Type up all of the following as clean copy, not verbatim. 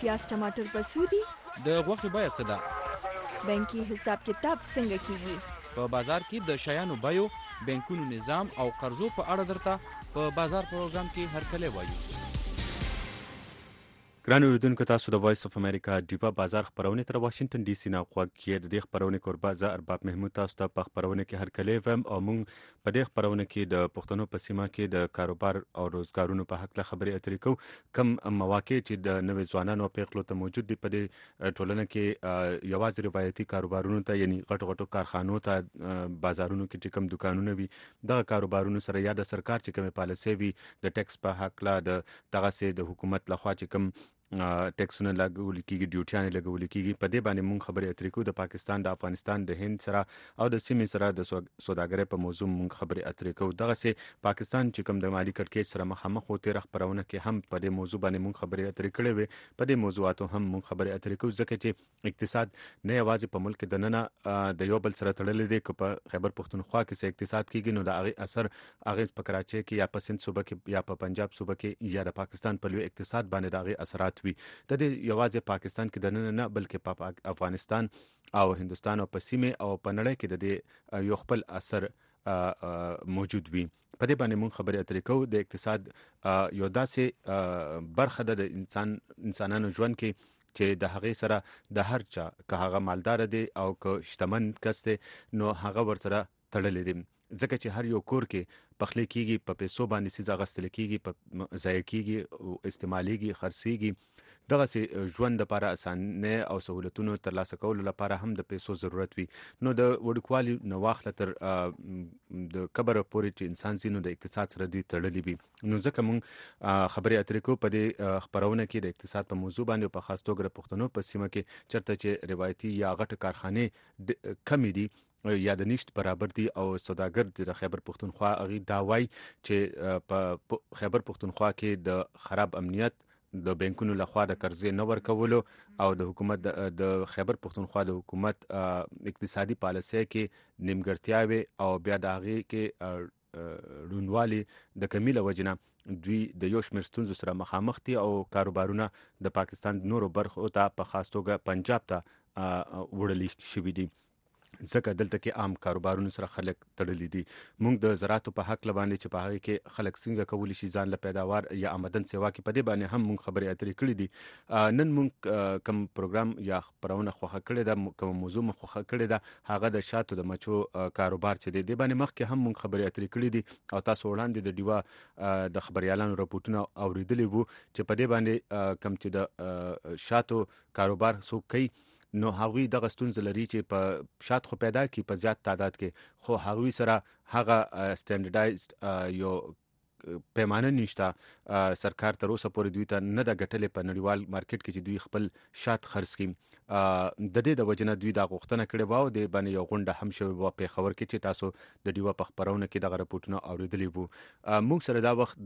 پیاز ټماټر په څو دي؟ د غوښې بیه څه ده؟ بانکي حساب کتاب څنګه کیږي؟ په بازار کې د شیانو بیو، بانکونو نظام او قرضو په اړه درته په بازار پروګرام کې هرکلی وایو. ګران اوریدونکو، تاسو د وایس اف امریکا ډیوا بازار خپرونې تر واشنگټن ډي سي نه غوږ کې د دې خپرونې کوربه زه ارباب محمود تاسو ته په خپرونه کې هرکلی ویم او موږ په دې خپرونه کې د پښتنو په سیمه کې د کاروبار او روزګارونو په حق له خبرې اترې کوو. کم مواقع چې د نوې ځوانانو او پیغلو ته موجود دي په دې ټولنه کې یوازې روایتي کاروبارونو ته یعنی غټو کارخانو ته بازارونو کې چې کم دکانونه وي دغه کاروبارونو سره یا د سرکار چې کومه پالیسي وي د ټیکس په حق لا د دغه سي د حکومت لخوا چې کم ټیکسونه لګول کیږي، ډیوټیان لګول کیږي، په دې باندې مونږ خبرې اترې کوو. د پاکستان، د افغانستان، د هند سره او د سیمې سره د سوداګرۍ په موضوع مونږ خبرې اترې کوو. دغه سي پاکستان چې کوم د مالی کړکېچ سره مخامخ و تیر خبرونه کې هم په دې موضوع باندې مونږ خبرې اترې کړې وې. په دې موضوعاتو هم مونږ خبرې اترې کوو ځکه چې اقتصاد نه یوازې په ملک د ننه د یو بل سره تړلې دی. که په خیبر پښتونخوا کې څه اقتصاد کیږي نو د هغه اثر اغیز په کراچۍ کې یا په سند صوبه کې یا په پنجاب صوبه کې یا د پاکستان په لوی اقتصاد باندې د هغه اثرات وي. د دې یوازې پاکستان کې د نه بلکې په افغانستان او هندستان او په سیمه او په نړۍ کې د دې یو خپل اثر موجود وي. په دې باندې مونږ خبرې اترې کوو. د اقتصاد یو داسې برخه ده د انسانانو ژوند کې چې د هغې سره د هر چا که هغه مالدار دی او که شتمن کس دی نو هغه ورسره تړلې دي. ځکه چې هر یو کور کې پخلی کیږي، په پیسو باندې سیز اغستل کیږي، په ضایع کیږي او استعماليږي، خرڅيږي. دغه سي ژوند لپاره اسانه او سہولتونو ترلاسه کولو لپاره هم د پیسو ضرورت وي. نو د وړوکوالي نو واخله تر د کبر پورې چې انسان زینو د اقتصاد سره دی تړلې وي. نو ځکه مونږ خبرې اترې کوو په دې خبرونه کې د اقتصاد په موضوع باندې په خاص توګه پښتنو په سیمه کې چرته چې روایتي یا غټ کارخانه کمی دي یا د نشت برابر دي او سوداګر د خیبر پښتونخوا اغي دا وای چې په خیبر پښتونخوا کې د خراب امنیت، د بانکونو لخوا د قرضې نه ورکولو او د حکومت د خیبر پښتونخوا د حکومت اقتصادي پالیسۍ کې نیمګړتیاوي او بیا د هغې کې رونوالي د کمی له وجې نه دوی د یو شمېر ستونزو سره مخامخ دي او کاروبارونه د پاکستان نورو برخو ته په خاص توګه پنجاب ته وړل شوي دي. ځکه دلته کې عام کاروبارونو سره خلک تړلي دي. موږ د زراعتو په حق لباندې چې په هغه کې خلک څنګه کولی شي ځان له پیداوار یا آمدن سیوا کې په دې باندې هم موږ خبرې اترې کړې دي. نن موږ کوم پروګرام یا خبرونه خوښه کړې ده، کوم موضوع مو خوښه کړې ده، هغه د شاتو د مچو کاروبار چې دی. د باندې مخکې هم موږ خبرې اترې کړې دي او تاسو وړاندې د ډیوا د خبريالانو راپورټونه اوریدلي وو چې په دې باندې کم چې د شاتو کاروبار څوک کوي نو هغوی دغه ستونزه لري چې په شات خو پیدا کی په زیات تعداد کې، خو هغوی سره هغه سټانډرډایزډ یو پیمانه نشته. سرکار تر اوسه پورې دوی ته نه د ګټلې په نړیوال مارکیټ کې چې دوی خپل شات خرڅ کړي. د دې د وجنه دوی دا غوښتنه کړې وو د باندې یو غونډه هم شوی و په خبر کې چې تاسو د ډیوا په خبرونه کې دغه راپورټونه اوریدلي وو. موږ سره دا وخت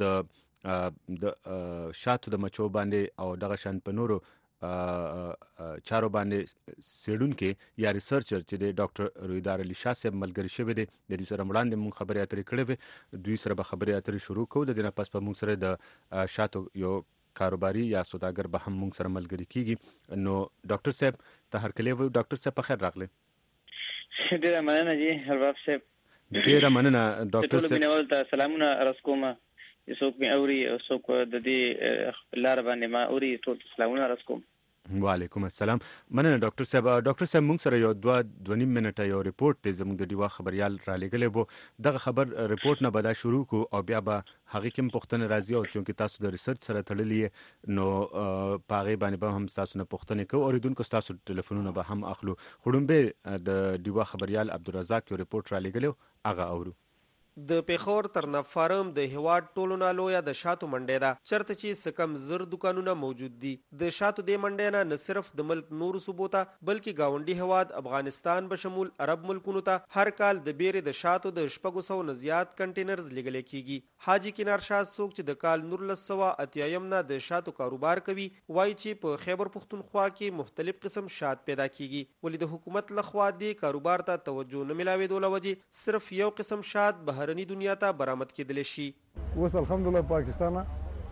د شاتو د مچو باندې او دغه شان په نورو چارو باندې سیډونکو یا ریسرچر چې د ډاکټر رویدار علي شاه صاحب ملګری شوی دی. د دې سره وړاندې مونږ خبرې اترې کړې وې. دوی سره به خبرې اترې شروع کوو. د دې نه پس په مونږ سره د شاتو یو کاروباري یا سوداګر به هم مونږ سره ملګری کیږي. نو ډاکټر صاحب ته هرکلی وایو. ډاکټر صاحب په خیر راغلی. ډیره مننه جی ارباب صاحب. ډیره مننه ډاکټر صاحب. ټول ته سلامونه عرض کوم. څوک می اوري او څوک د دې لار باندې ما اوري ټول سلامونه عرض کوم. وعلیکم السلام. مننه ډاکټر صاحب. ډاکټر صاحب موږ سره یو 2.5 منټه یو ریپورت دی زموږ د ډیوا خبريال را لګلې وو. دغه خبر ریپورت نه بدا شروع کو او بیا به هغه کوم پښتنه راځي او چې تاسو د ریسرچ سره تړلې نو پاغه باندې به هم تاسو نه پښتنه کو اوریدونکو تاسو ټلیفونونه به هم اخلو. خړومبه د ډیوا خبريال عبدالرزاق یو ریپورت را لګلو هغه اورو. د پیښور ترنب فارم د هواد ټولو نه لویه د شاتو منډی ده چرته چې سکم زر دکانونه موجود دي. د شاتو د منډی نه صرف د ملک نور صوبو ته بلکې گاونډي هواد افغانستان به شمول عرب ملکونو ته هر کال د بیره د شاتو د 600 نه زیات کنټینرز لګل کیږي. حاجی کینار شاه څوک چې د کال 1980 نه د شاتو کاروبار کوي وایي چې په خیبر پښتونخوا کې مختلف قسم شات پیدا کیږي ولې د حکومت لخوا د کاروبار ته توجه نه ملاوي دوله وجه صرف یو قسم شات بهرني دنیا ته برآمد کېدل شي. اوس الحمدلله پاکستان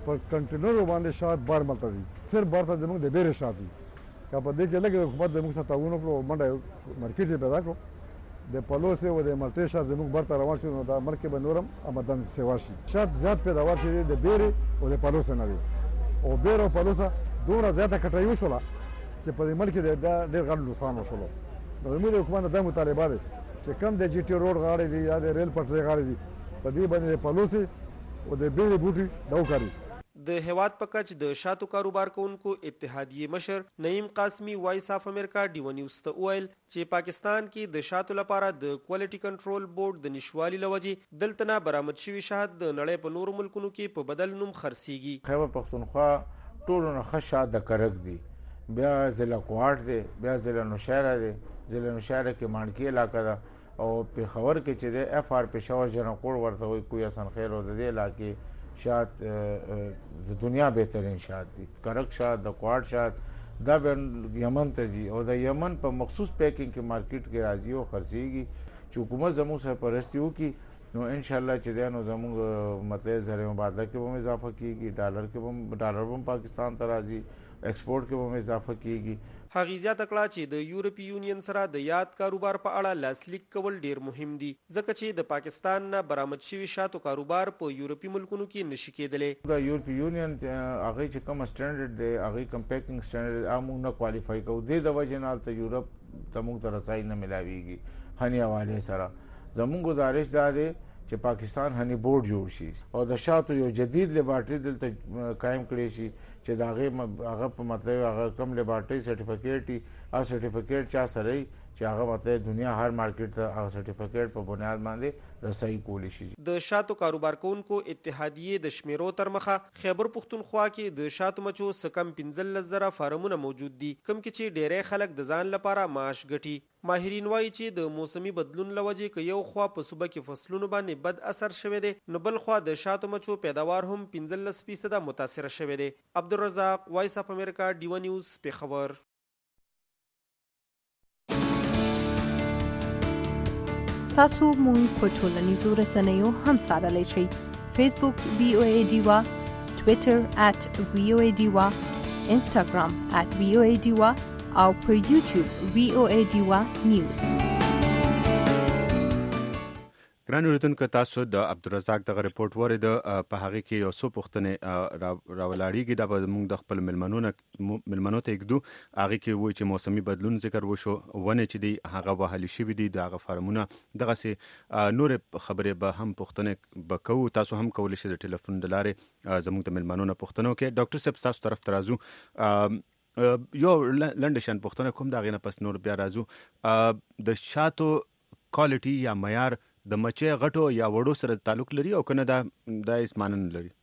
پر کنټینر باندې شات بار ملته دي صرف بار ته زموږ د بیرې شات دي که په دې کې لږ حکومت زموږ سره تعاون وکړو منډه مارکیټ یې پیدا کړو د پلوسې او د ملټې شات زموږ بر ته روان شي نو دا ملک به نورم آمدن سیوا شي شات زیات پیداوار شي د بیرې او د پلوسې نه دی او بیره او پلوسه دومره زیاته کټوي وشوله چې په دې ملک کې ډېر غټ نقصان وشولو نو زموږ د حکومت دا مطالبه دی چې کم د جی ټي روډ غاړې دي یا د ریل پټرۍ غاړې دي په دې باندې د پلوسې او د بیرې بوټي دا وکړي د هیواد په کچ د شاتو کاروبار کوونکو اتحادیې مشر نعیم قاسمی وایس اف امریکا ډیو نیوز ته وویل چې پاکستان کې د شاتو لپاره د کوالټي کنټرول بورډ د نشوالي لوجې دلته نه برآمد شوي شات د نړۍ په نورو ملکونو کې په بدل نوم خرڅیږي. خیبر پښتونخوا ټولو نه ښه شات د کرک دی بیا ضلع کوهاټ دی بیا ضلع نوشهره دی ضلع نوشهره کې مانډکي علاقه ده او پېښور کې چې د اف آر پېښور جنکوړ ورته وایي کوی حسن خیر او د دې علاقې شات د دنیا بهترین شات دي کرک شات د کوهاټ شات دا به یمن ته ځي او د یمن په مخصوص پیکینګ کې مارکیټ کې راځي او خرڅېږي چې حکومت زموږ سرپرستي وکړي نو انشاءالله چې دی نو زموږ مطلب زر مبادله کې به هم اضافه کېږي ډالر به هم پاکستان ته راځي ایکسپورټ کې به هم اضافه کېږي. هغې زیاته کړه چې د یورپي یونین سره د یاد کاروبار په اړه لاسلیک کول ډیر مهم دي ځکه چې د پاکستان نه برآمد شوي شاتو کاروبار په یورپي ملکونو کې نشي کېدلی. د یورپي یونین هغې چې کوم سټنډرډ دی هغې کوم پیکینګ سټنډرډ موږ نه کوالیفای کوو دې د وجې نه هلته یورپ ته موږ ته رسایي نه میلاویږي هني حوالې سره. زموږ گزارش دا دی چې پاکستان هني بورډ جوړ شي او د شاتو یو جدید لیبارټري دلته قایم کړی شي چې د هغه په مطلب هغه کم لیبارټري سرټیفیکیټ او سرټیفیکیټ چا سره چې هغه مطلب دنیا هر مارکیټ ته هغه سرټیفیکیټ په بنیاد باندې رسایي کولی شي. د شاتو کاروبار کوونکو اتحادیې د شمیرو تر مخه خیبر پښتونخوا کې د شاتو مچو څه کم 15,000 فارمونه موجود دي کوم کې چې ډیری خلک د ځان لپاره معاش ګټي. ماهرین وایي چې د موسمي بدلون له وجې که یو خوا په صوبه کې فصلونو باندې بد اثر شوی دی نو بل خوا د شاتو مچو پیداوار هم 15% متاثره شوی دی. عبدالرزاق وایس اف امریکا ډیو نیوز پېښور. تاسو مونږ په ټولنیزو رسنیو هم څارلی شئ. فیسبوک VOA ډیوا، ټویټر @VOA ډیوا، انسټاګرام @VOA ډیوا او پر یوټیوب VOA ډیوا نیوز. ګران اوریدونکو تاسو د عبدالرزاق دغه رپورټ ورید په هغه کې یو څو پوښتنې راولاړېږي دا به موږ د خپل ملمنو ته یږدو. هغه کې وایي چې موسمي بدلون ذکر وشو ونې چې دی هغه وهلي شوي دي د هغه فارمونه دغسې نور خبرې به هم پوښتنې به کوو. تاسو هم کولی شئ د ټلیفون د لارې زموږ د ملمنو نه پوښتنه وکړئ. ډاکټر صاحب تاسو طرف ته راځو یو لنډه شان پوښتنه کوم د هغې نه پس نور بیا راځو. د شاتو کوالټي یا معیار د مچۍ غټو یا وړو سره تعلق لري او کنه دا هیڅ معنی نه لري؟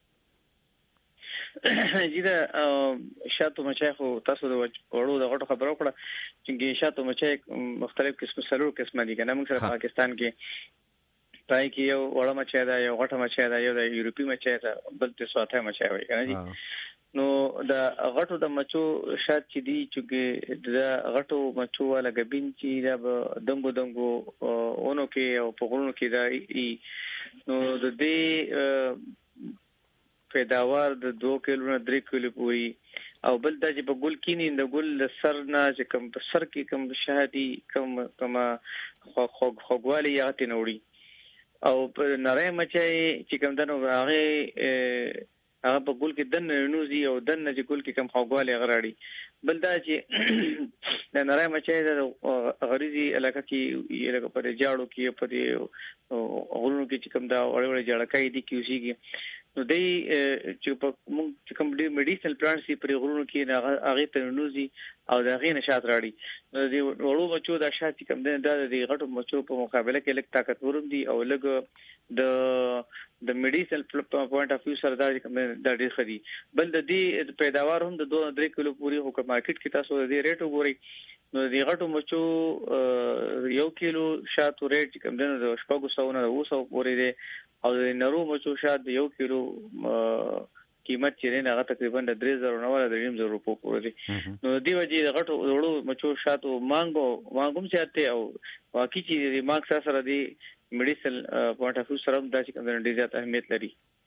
جی دا شاتو مچۍ خو تاسو د وړو د غټو خبرو کړه چې شاتو مچۍ مختلف قسم سلور قسمه دي کنه موږ سره پاکستان کې پای کې یو وړه مچۍ ده یو غټه مچۍ ده یو د یورپی مچۍ ده بل څه ساته مچۍ وایي کنه جی. نو د غټو د مچو شات چې دی چې د غټو مچو والا غبین چې دا دنګو اونو کې او په غرونو کې دا نو د دې پیداوار د 2 کیلو نه 3 کیلو پوری او بل دا چې په ګل کې د ګل د سر نه چې کوم په سر کې کوم شهادي کوم خوګوالي یاته نوړي او په نری مچای چې کوم دنو هغه په ګل کې دن نوزي او دن چې ګل کې کم خوګواله غراړي. بل دا چې د نری مچای د غریزي علاقه کې لکه پر جاړو کې په دې غرونو کې چې کوم دا وړ جړکای دي کیږي نو دی چې په موږ کوم دي میډیسنل پلانټس پر غرونو کې هغه ته نوزي او دا غي نشاط راړي. نو دی وړو مچو دا شات کوم دا د غټو مچو په مقابله کې لږ طاقتور دي او لږ د میډیسنل پوینټ اف ویو سره دا ډېر ښه دي. بل د دې پیداوار هم د 2-3 کیلو پوری هو مارکیټ کې تاسو د دې ریټ وګورئ نو د غټو مچو 1 کیلو شاتو ریټ کوم د 700 نه 200 پورې دی او د نرو مچو شات 1 کیلو قیمت چې نه هغه تقریبا د 3000 نه ولا 3000 روپو پورې دی. نو دی وجه د غټو وړو مچو شاتو مانګوم چاته او واقعي چې مارک سره دی میډیسل پوینټ اف ویو سره دا چې کوم ډیر زیات اهمیت لري.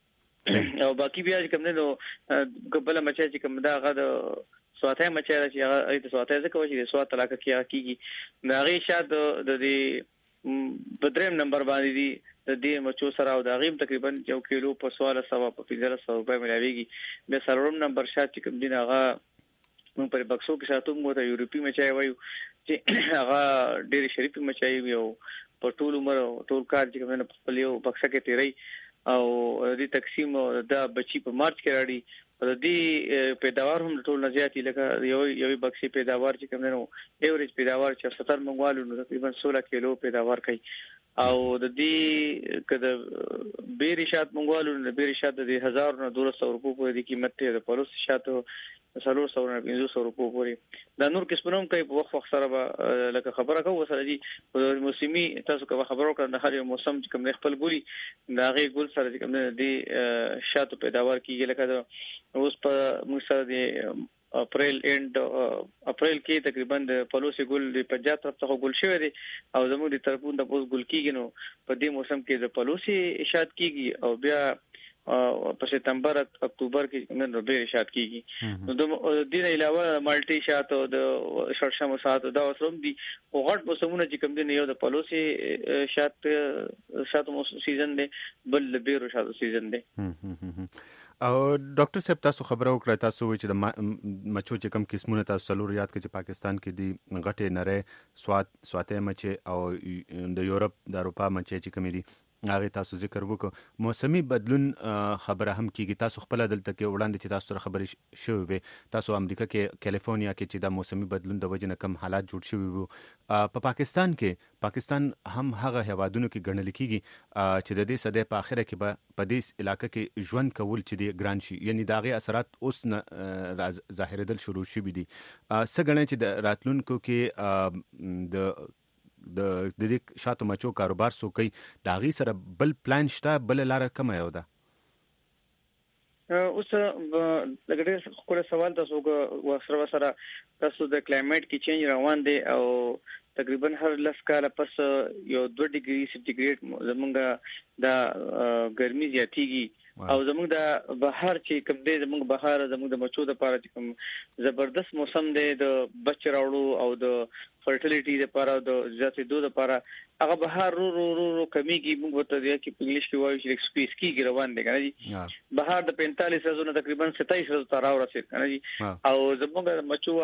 او باقي بیا کوم نه نو قبل مچا چې کوم دا غد سواته مچا چې هغه د سواته ځکه چې سواته علاقه کې کیږي ناغي شاد د دې بدریم نمبر باندې دي د دې مچو سره او د غیم تقریبا 1 کیلو په 1600 په 1500 روپے ملاويږي به سرورم نمبر شاد چې کوم دین هغه موږ په بکسو کې ساتو موږ ته یورپی مچای وایو چې هغه ډېر شریف مچای وي او په ټول عمر ټول کار چې کوم نه په خپل یو بکسه کې تیری او د تقسیم د بچی په مارچ کې راړي او د پیداوار هم ټول نزياتي لکه یو بکسي پیداوار چې کوم نه ایوریج پیداوار چې 70 منغوالو نو تقریبا 16 کیلو پیداوار کوي او د دې کده بیرشات منغوالو نه بیرشات د 1000 نه 200 روپو په قیمت ته د پروس شاتو 300 نه 500 روپو پورې دا نور کسبونم کوي په وخت سره لکه خبره کوو سره دي موسمي تاسو کوم خبرو کړه د هر موسم چې کوم خپل ګولي دا غي ګول سره چې کوم دي شاتو پیداوار کیږي لکه اوس په موږ سره دي اپریل کې تقریبا د پلوسی ګل د 50 طرف ته ګل شوی دی او زموږ د طرفونو د پوس ګل کیږي نو په دې موسم کې د پلوسی اشاد کیږي او بیا په سپتمبر اکتوبر کې نن روبې شات کیږي نو د دې علاوه مالټي شات او د شړشم شات دا وسوم دي او غټ موسمونه چې کوم دي یو د پلوسی شات سیزن دی بل د بیرو شات سیزن دی او ډاکټر صاحب تاسو خبرو کړی تاسو چې د مچو چې کوم قسمونه تاسو څلور یاد کړئ چې پاکستان کې دي غټه نره سواته مچ او د یورپ د اروپا مچ چې کوم دي هغه تاسو ذکر وکړو موسمي بدلون خبره هم کیږي تاسو خپل دلته کې وړاندې چې تاسو سره خبرې شوې وي تاسو امریکا کې کالیفورنیا کې چې دا موسمي بدلون د وجې نه کم حالات جوړ شوي وو په پاکستان هم هغه هوادونو کې ګڼل کیږي چې د دې صدې په اخره کې په دې علاقې کې ژوند کول چې دی ګران شي یعنی داغه اثرات اوس نه ظاهرېدل شروع شوي دي څه ګڼي چې د راتلونکو کې د دې شاتو مچو کاروبار سو کوي دا غي سره بل پلان شته بل لار کوم یو ده اوس لکه ډېر خپل سوال تاسو سره تاسو د کلایمټ کې چینج روان دي او تقریبا هر 10 کال پس یو 2 ډیګري سنټیګریډ زمونږ د ګرمي زیاتیږي او زمونږ د بهار چې کوم دی زمونږ بهار زمونږ د مچو د پاره چې کوم زبردست موسم دی د بچ راوړو او د فرټیلیټي د پاره د ذاتي دوه د پاره هغه بهار رو کمیږي موږ وته دی چې په انګلیش کې وایي چې سپیس کې روان دي کنه جی بهار د 45 ورځې تقریبا 27 ورځې تر راوړل کنه جی او زمونږ مچو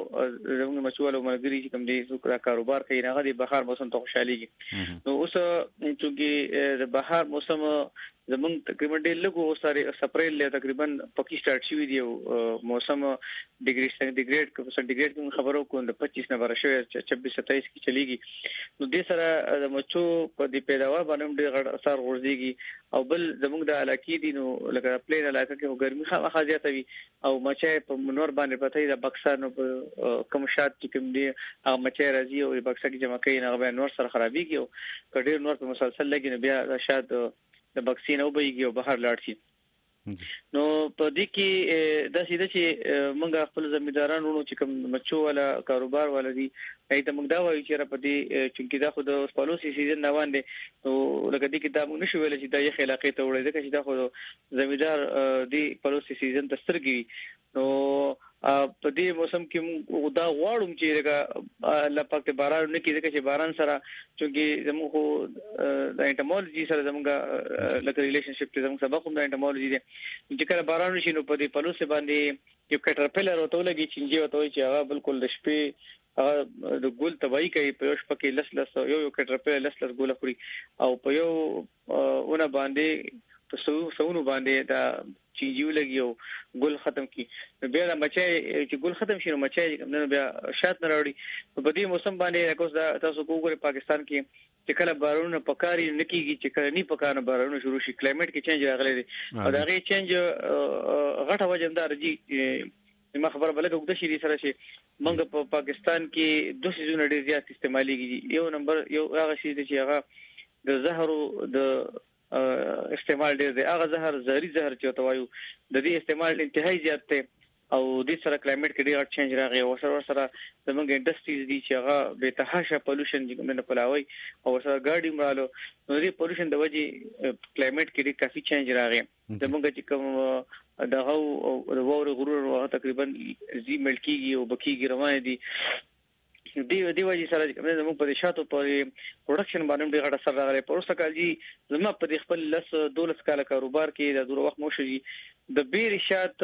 والو ملګری چې کوم دی زو کاروبار کوي هغه د بهار موسم ته خوشاليږي نو اوس چې د بهار موسم زمون تقریبا ډېر لګو سره اپریل له تقریبا پکی سٹارټ شوی دی موسم ډیګری سنټیګریډ کوم خبرو کوم د 25 نمبر شوی 26 27 کې چلیږي نو د سره د مچو په دې پیداوار باندې ډېر غټ اثر ورځيږي او بل زموږ د علاقې دي نو لکه پلین علاقې کې ګرمي خامخا زیاته وي او مچای په منور باندې پته د بکسر نو کوم شات چې کوم دی هغه مچای راځي او بکسر کې جمع کوي نه به نور سره خرابيږي او کډیر نور په مسلسل لګي نو بیا شات د واکسین او بهيږي او بهر لاړ شي نو په دې کې د سیده چې موږ خپل ځمېداران ورونو چې کوم مچو والا کاروبار والا دي ایته موږ دا وایو چې را پدې چې دا خو د پالوسی سیزن روان دي نو لکه دې کې دا موږ نشو ویل چې دا یې علاقې ته وړي ځکه چې دا خو ځمېدار دی پالوسی سیزن ته سترګي نو په دې موسم کې دا غواړم چې الله پاک ته باران نه کیږي چې باران سره چې زموږ د انټمولوژي سره زموږ لکه ریلیشنشپ ته زموږ سبق هم د انټمولوژي دي چې کله باران شي نو په دې پلوسه باندې یو کټرپلر وته لګي چې وته چې هغه بالکل د شپې د ګول تبعی کوي په شپه کې لس یو کټرپلر لس ګول خوري او په یو اونه باندې په سونو باندې دا چیجو لګیو ګل ختم کی بیا د مچای چې ګل ختم شي نو مچای نن بیا شات نه راوړي په دې موسم باندې کوس دا تاسو وګورئ پاکستان کې چې کله بارونه پکاري نکیږي چې کله نه پکانه بارونه شروع شي کلایمټ کې چینج راغلی دی او دا غي چینج غټه وجندار دي ما خبر بلګه وګد شي سره شي موږ په پاکستان کې دوه سيزونه ډیر زیات استعماليږي یو نمبر یو هغه شي چې هغه د زهرو د استعمال ډیر دی هغه زهر زهري زهر چې توایو د دې استعمال انتهایی زیات دی او د سره کلایمټ کې ډیر چینج راغی او سره زمونږ انډستریز دي چې هغه به تحاشه پولوشن نه پلاوي او سره ګاډي مرالو نو دې پولوشن د وجې کلایمټ کې کافي چینج راغی زمونږ چې کوم دغه وور غرور تقریبا زی ملکیږي او بکیږي روان دي دی وجه سره زموږ په شاتو په پروډکشن باندې ډېر غټ اثر راغلی په اوسه کال جی زموږ په خپل 12 کال کاروبار کې د دوه وخت موشي د بیر شات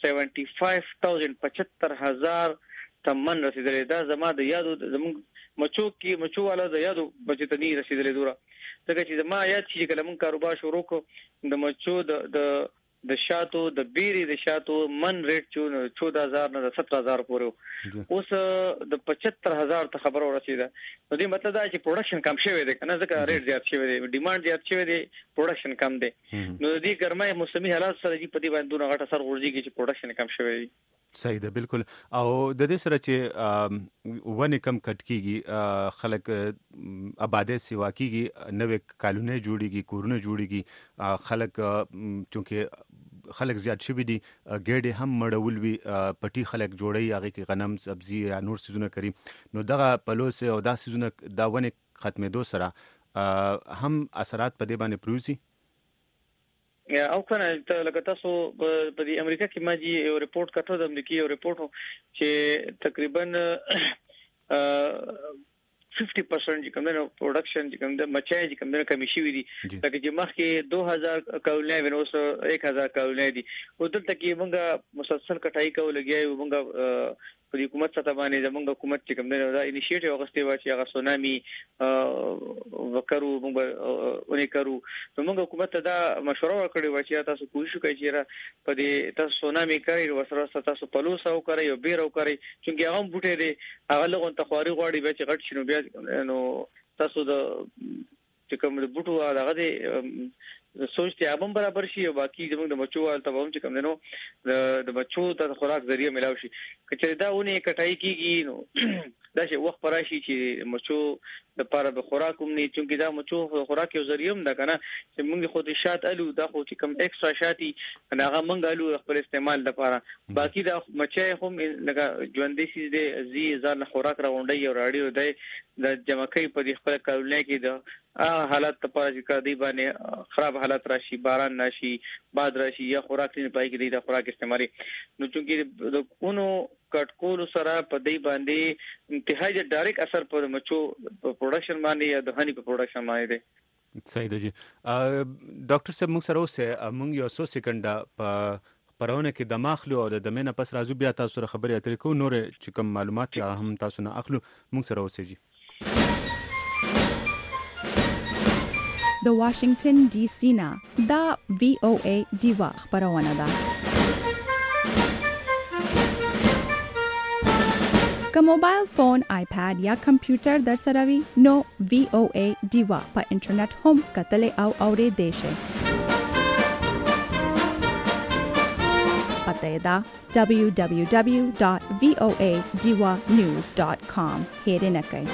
75000 تمن رسیدلې دا زما د یادو زموږ مچو والا د یادو بچتنی رسیدلې دوره څنګه چې زما یاد شي کله مون کاروبار شروع کو د مچو د شاتو د بیری د شاتو من ریټ 14000 نه 17000 پورې اوس د 75000 ته خبر ورسیده نو دې مطلب دا چې پروډکشن کم شوی دی کنه ځکه ریټ زیات شوی دی ډیماند زیات شوی دی پروډکشن کم دی نو دې ګرمای موسمي حالات سره دې په دې باندې غټ اثر ورځي چې پروډکشن کم شوی دی صحیح ده بالکل او د دې سره چې ونه کم کټ کیږي خلک آباده سیوا کیږي نوې کالونه جوړیږي کورونه جوړیږي خلک چونکه خلک زیات شوي دي ګډه هم مړول وی پټي خلک جوړي هغه کې غنم سبزی یا نور سيزونه کوي نو دغه پلوس او دا سيزونه دا ونه ختمېدو سره هم اثرات په دې باندې پروزي او کنه لکه تاسو په امریکا کې ما جی یو ریپورت کړو د امریکای یو ریپورت چې تقریبا 50% چې کوم د پروډکشن چې کوم د مچای چې کوم د کمی شوی دي لکه چې مخکې 2000 کولونه ونوس 1000 کولونه دي او دلته کې موږ مسلسل کټای کوو لګیاو موږ په حکومت سره باندې زموږ حکومت چې کوم دا انیشیټیو غوښتي و چې هغه سونامي وکړو موږ ونی کړو نو موږ حکومت ته دا مشوره ورکړې و چې تاسو کوشش وکړئ چې په دې تاسو سونامي کوي وسره تاسو پلوس او کوي او بیر او کوي چې هغه بوټي دي هغه لغون تخواري غواړي به چې غټ شنو بیا نو تاسو د چې کوم د بوټو هغه دي سوچ ته ابم برابر شي او باقي زموږ د بچو حالت به هم چې کوم نو د بچو ته خوراک ذریعہ ملاوي شي کچې دا ونه کټای کیږي نو دا چې وخت پراشي چې مچو د پاره به خوراک هم نه چونکی دا مچو خوراک یو ذریعہ هم ده کنه چې موږ خو د شات الو دا خو چې کوم ایکسترا شاتي هغه موږ الو خپل استعمال لپاره باقي دا مچای هم لکه ژوندې سي دي زی ځان خوراک راوندي او راډیو دی د جمعکې په خپل کولونه کې د حالت لپاره چې کدی باندې خراب حالت راشي باران ناشي باد راشي یا خوراک نه پای کې د خوراک استعمالي نو چونکی د کونو کټکول سره په دې باندې انتهایی ډایرکټ اثر پر مچو پروډکشن باندې یا د هني په پروډکشن باندې دی صحیح دی ډاکټر صاحب موږ سره اوسه موږ یو 100 سکند په پرونه کې د ماخلو او د دمنه پس راځو بیا تاسو سره خبرې اترې کوو نور چې کوم معلومات هم تاسو نه اخلو موږ سره اوسه جی د واشنگټن ډي سي نه دا VOA دیوا خبرونه ده که موبایل فون آیپاد یا کمپیوټر در سره وي نو VOA دیوا په انټرنیټ هم کتلې او اورېدې شئ پته دا www.voadiwanews.com هېر نه کړئ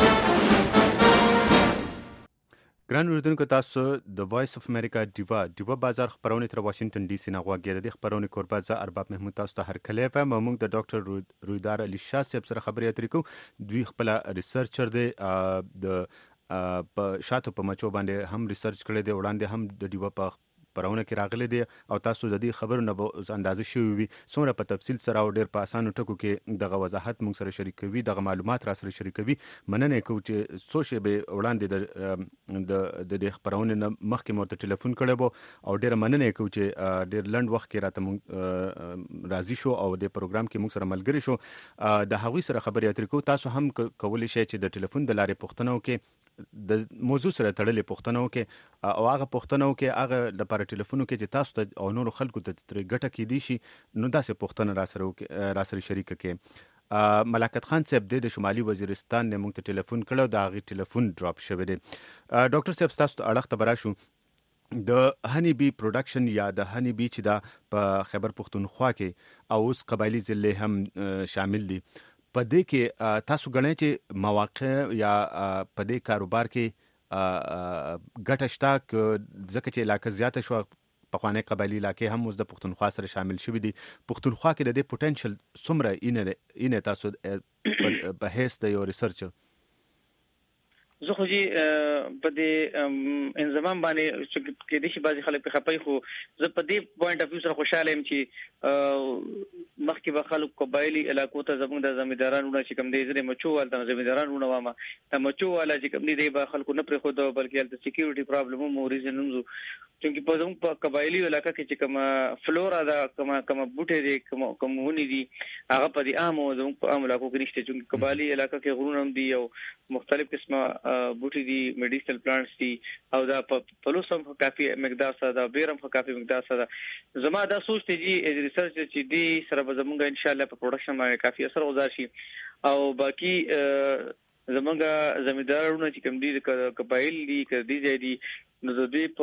ګران اوریدونکو تاسو د وایس اف امریکا دیوا بازار خبرونه تر واشنگټن ډي سي نه غواګر د خبرونه کوربازه ارباب محمود تاسو ته هر کله په موږ د ډاکټر رویدار علي شاه صاحب سره خبرې اترې کوو دوی خپل ریسرچر دی د په شاتو په مچو باندې هم ریسرچ کړی دی وړاندې هم د دیوا په پرونه کې راغلي دي او تاسو د دې خبرونه به اندازې شوي وي څومره په تفصیل سره او ډېر په اسانو ټکو کې دغه وضاحت موږ سره شریکوي دغه معلومات را سره شریکوي مننه کوم چې سوشي به وړاندې د خبرونه مخکې مرته ټلیفون کړو او ډېر مننه کوم چې ډېر لند وخت کې راته راضي شو او د پروګرام کې موږ سره ملګری شو د هغوی سره خبرې اترې کوو تاسو هم کولی شئ چې د ټلیفون د لارې پوښتنه وکړئ د موضوع سره تړلې پوښتنه وکړئ او هغه پوښتنه وکړئ هغه لپاره ټلیفون کې چې تاسو ته او نور خلکو ته ترې ګټه کې دي شي نو داسې پوښتنه را سره شریک کړئ ملاقات خان صاحب د شمالي وزیرستان نه موږ ته ټلیفون کړو دا غي ټلیفون ډراپ شوی دی ډاکټر صاحب تاسو ته اړه خبره شو د هنی بی پروډکشن یا د هنی بی چې دا په خیبر پختونخوا کې او اوس قبایلی ضلع هم شامل دي په دې کې تاسو غواړئ چې مواقع یا په دې کاروبار کې ګټه شته ځکه چې علاقه زیاته شو پخوانی قبایلی علاقې هم اوس د پښتونخوا سره شامل شوي دي. پښتونخوا کې د دې پوتنشل څومره اینه تاسو په هیڅ د یو ریسرچر؟ زه خو په دې انضمام باندې چې د شي بازي خلک په خپای خو زه په دې پوینټ اف ویو سره خوشاله يم چې مخکې به خلک قبایلی علاقو ته زموږ د زمیندارانو چې کوم دي زره مچو ول د زمیندارانو وامه د مچو والا چې کوم دي به خلکو نه پرې خو د بلکې د سکیورټي پرابلم مو ریزن نمزو چې په زموږ په قبایلی علاقه کې چې کوم فلورا دا کوم بوټي دي کوم ونی دي هغه په دې عامو زموږ په عام علاقو کې نشته چې قبایلی علاقه کې غرونه هم دي او مختلف قسمه بوټي دي میډیسنل پلانټس دي او دا په لوسم کافي مقدار سره دا بیرم کافي مقدار سره زما دا سوچ ته جی ریسرچ چې دی سره به زموږ ان شاء الله په پروډکشن باندې کافي اثر گذار شي او باقی زموږ زمیندارونو چې کوم دي د قبایل دي کدي دي نو د دې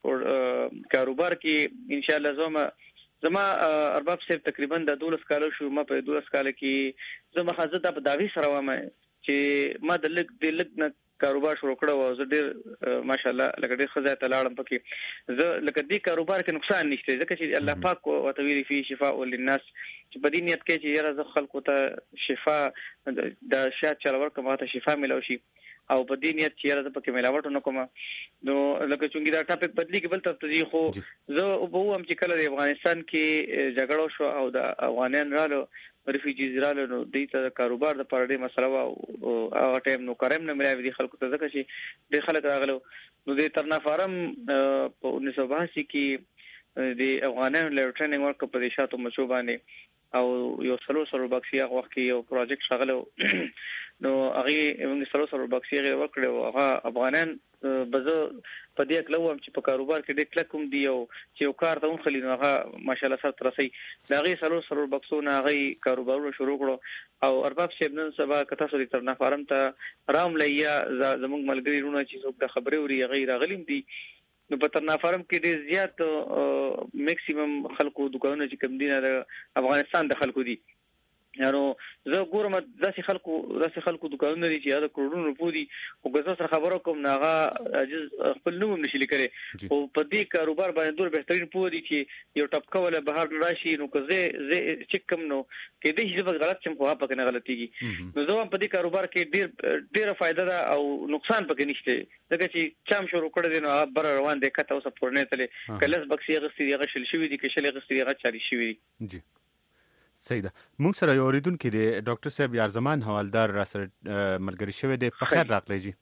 په کاروبار کې ان شاء الله زما ارباب صاحب تقریبا د 12 کال شو ما په 12 کال کې زما حاضر په داوی سره وامه چې ما د لګ نه کاروبار شروع کړو او زه ډیر ماشاءالله لکه ډیر خزه ته لاړم پکې زه لکه دې کاروبار کې نقصان نشته ځکه چې الله پاک او تویل فی شفاء للناس چې په دې نیت کې چې یاره زه خلکو ته شفاء د شات چلور کومه ته شفاء ملو شي او په دې نیت چې یاره پکې ملاوټ نه کوم نو لکه څنګه دا ټاپک بدلی کې بل ترتجی خو زه وبو هم چې کله د افغانستان کې جګړه شو او د افغانان رالو ریفیوجیز رالو نو د کاروبار د پاره مسله او ټایم نو کرم نه ملایوي دي خلکو ته ځکه چې د خلک راغلو نو د ترنا فارم په 1982 کې د افغانانو له ټریننګ ورک په دیشاتو مچو باندې او یو سلو بکسیا وخت کې یو پروجیکټ شغلو نو هغه موږ سلو بکسیا ورکړو هغه افغانان بزه په دې کلو هم چې په کاروبار کې ډېر کلکوم دی او چې یو کار ته خلی نو هغه ماشاءالله سره ترسي دا غي سلو بکسونه هغه کاروبارونه شروع کړو او ارباب صاحب نن سبا کته سوري ترنا فارم ته رام لیا زموږ ملګری رونه چې څوک د خبرې وري غیر غلیم دي نو په ترنا فارم کې ډېر زیات میکسیمم خلکو دکانونه چې کم دي نه افغانستان د خلکو دي یانو زه ګورم داسې خلکو دکانونه دي چې دا کروڑونو روپو دي او ګزو سره خبرو کوم ناغه عجز خپل نوم نشي لیکره او په دې کاروبار باندې ډېر بهترین پوه دي چې یو ټپکه ولا بهر راشي نو که زه چک کم نو کې دې چې غلط چم خو په کنه غلطيږي نو زه په دې کاروبار کې ډېر فائدہ ده او نقصان پکې نشته ځکه چې چم شروع کړی دی نو بر روان دي کته اوس پورنه تلې کلس بکسي غسي غشل شوی دي کې شلې غسي غا چاري شوی دي جی صحیح ده. موږ سره یو اوریدونکو دی ډاکټر صاحب یارزمان حوالدار را سره ملګری شوی دی په خیر راغلی جی.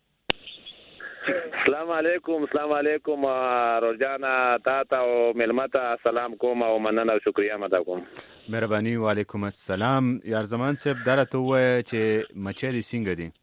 السلام علیکم روزانا تا او ملمتا سلام کوم او مننه او شکریا مده کوم. مهرباني وعلیکم السلام. یارزمان صاحب درته وای چې مچری څنګه دي؟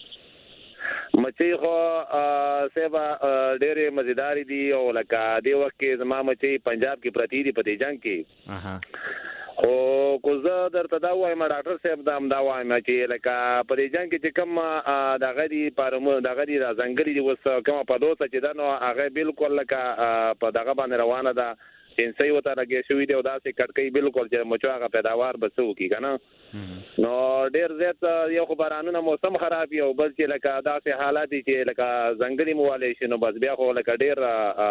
مچي خو سیبا ډېرې مزیدار دي او لکه دی وخت کې زما مچي پنجاب کې پرتی دي په دې جنگ کې او کوزه درته دا وایم ډاکټر صاحب دا وایم چې لکه په دې جنگ کې چې کوم د غدي پارمو د غدي د ځنګلي دی وس کوم په دوسه چې دا نو هغه بالکل لکه په دغه باندې روانه ده انسي وته راګي شوې دی او دا چې کټکې بالکل چې مچو هغه پیداوار بسو کی کنه نو ډېر زیات یو خبرانونه موسم خراب یو بل چې لکه دا سه حالات چې لکه ځنګلي مواله شي نو بس بیا خو لکه ډېر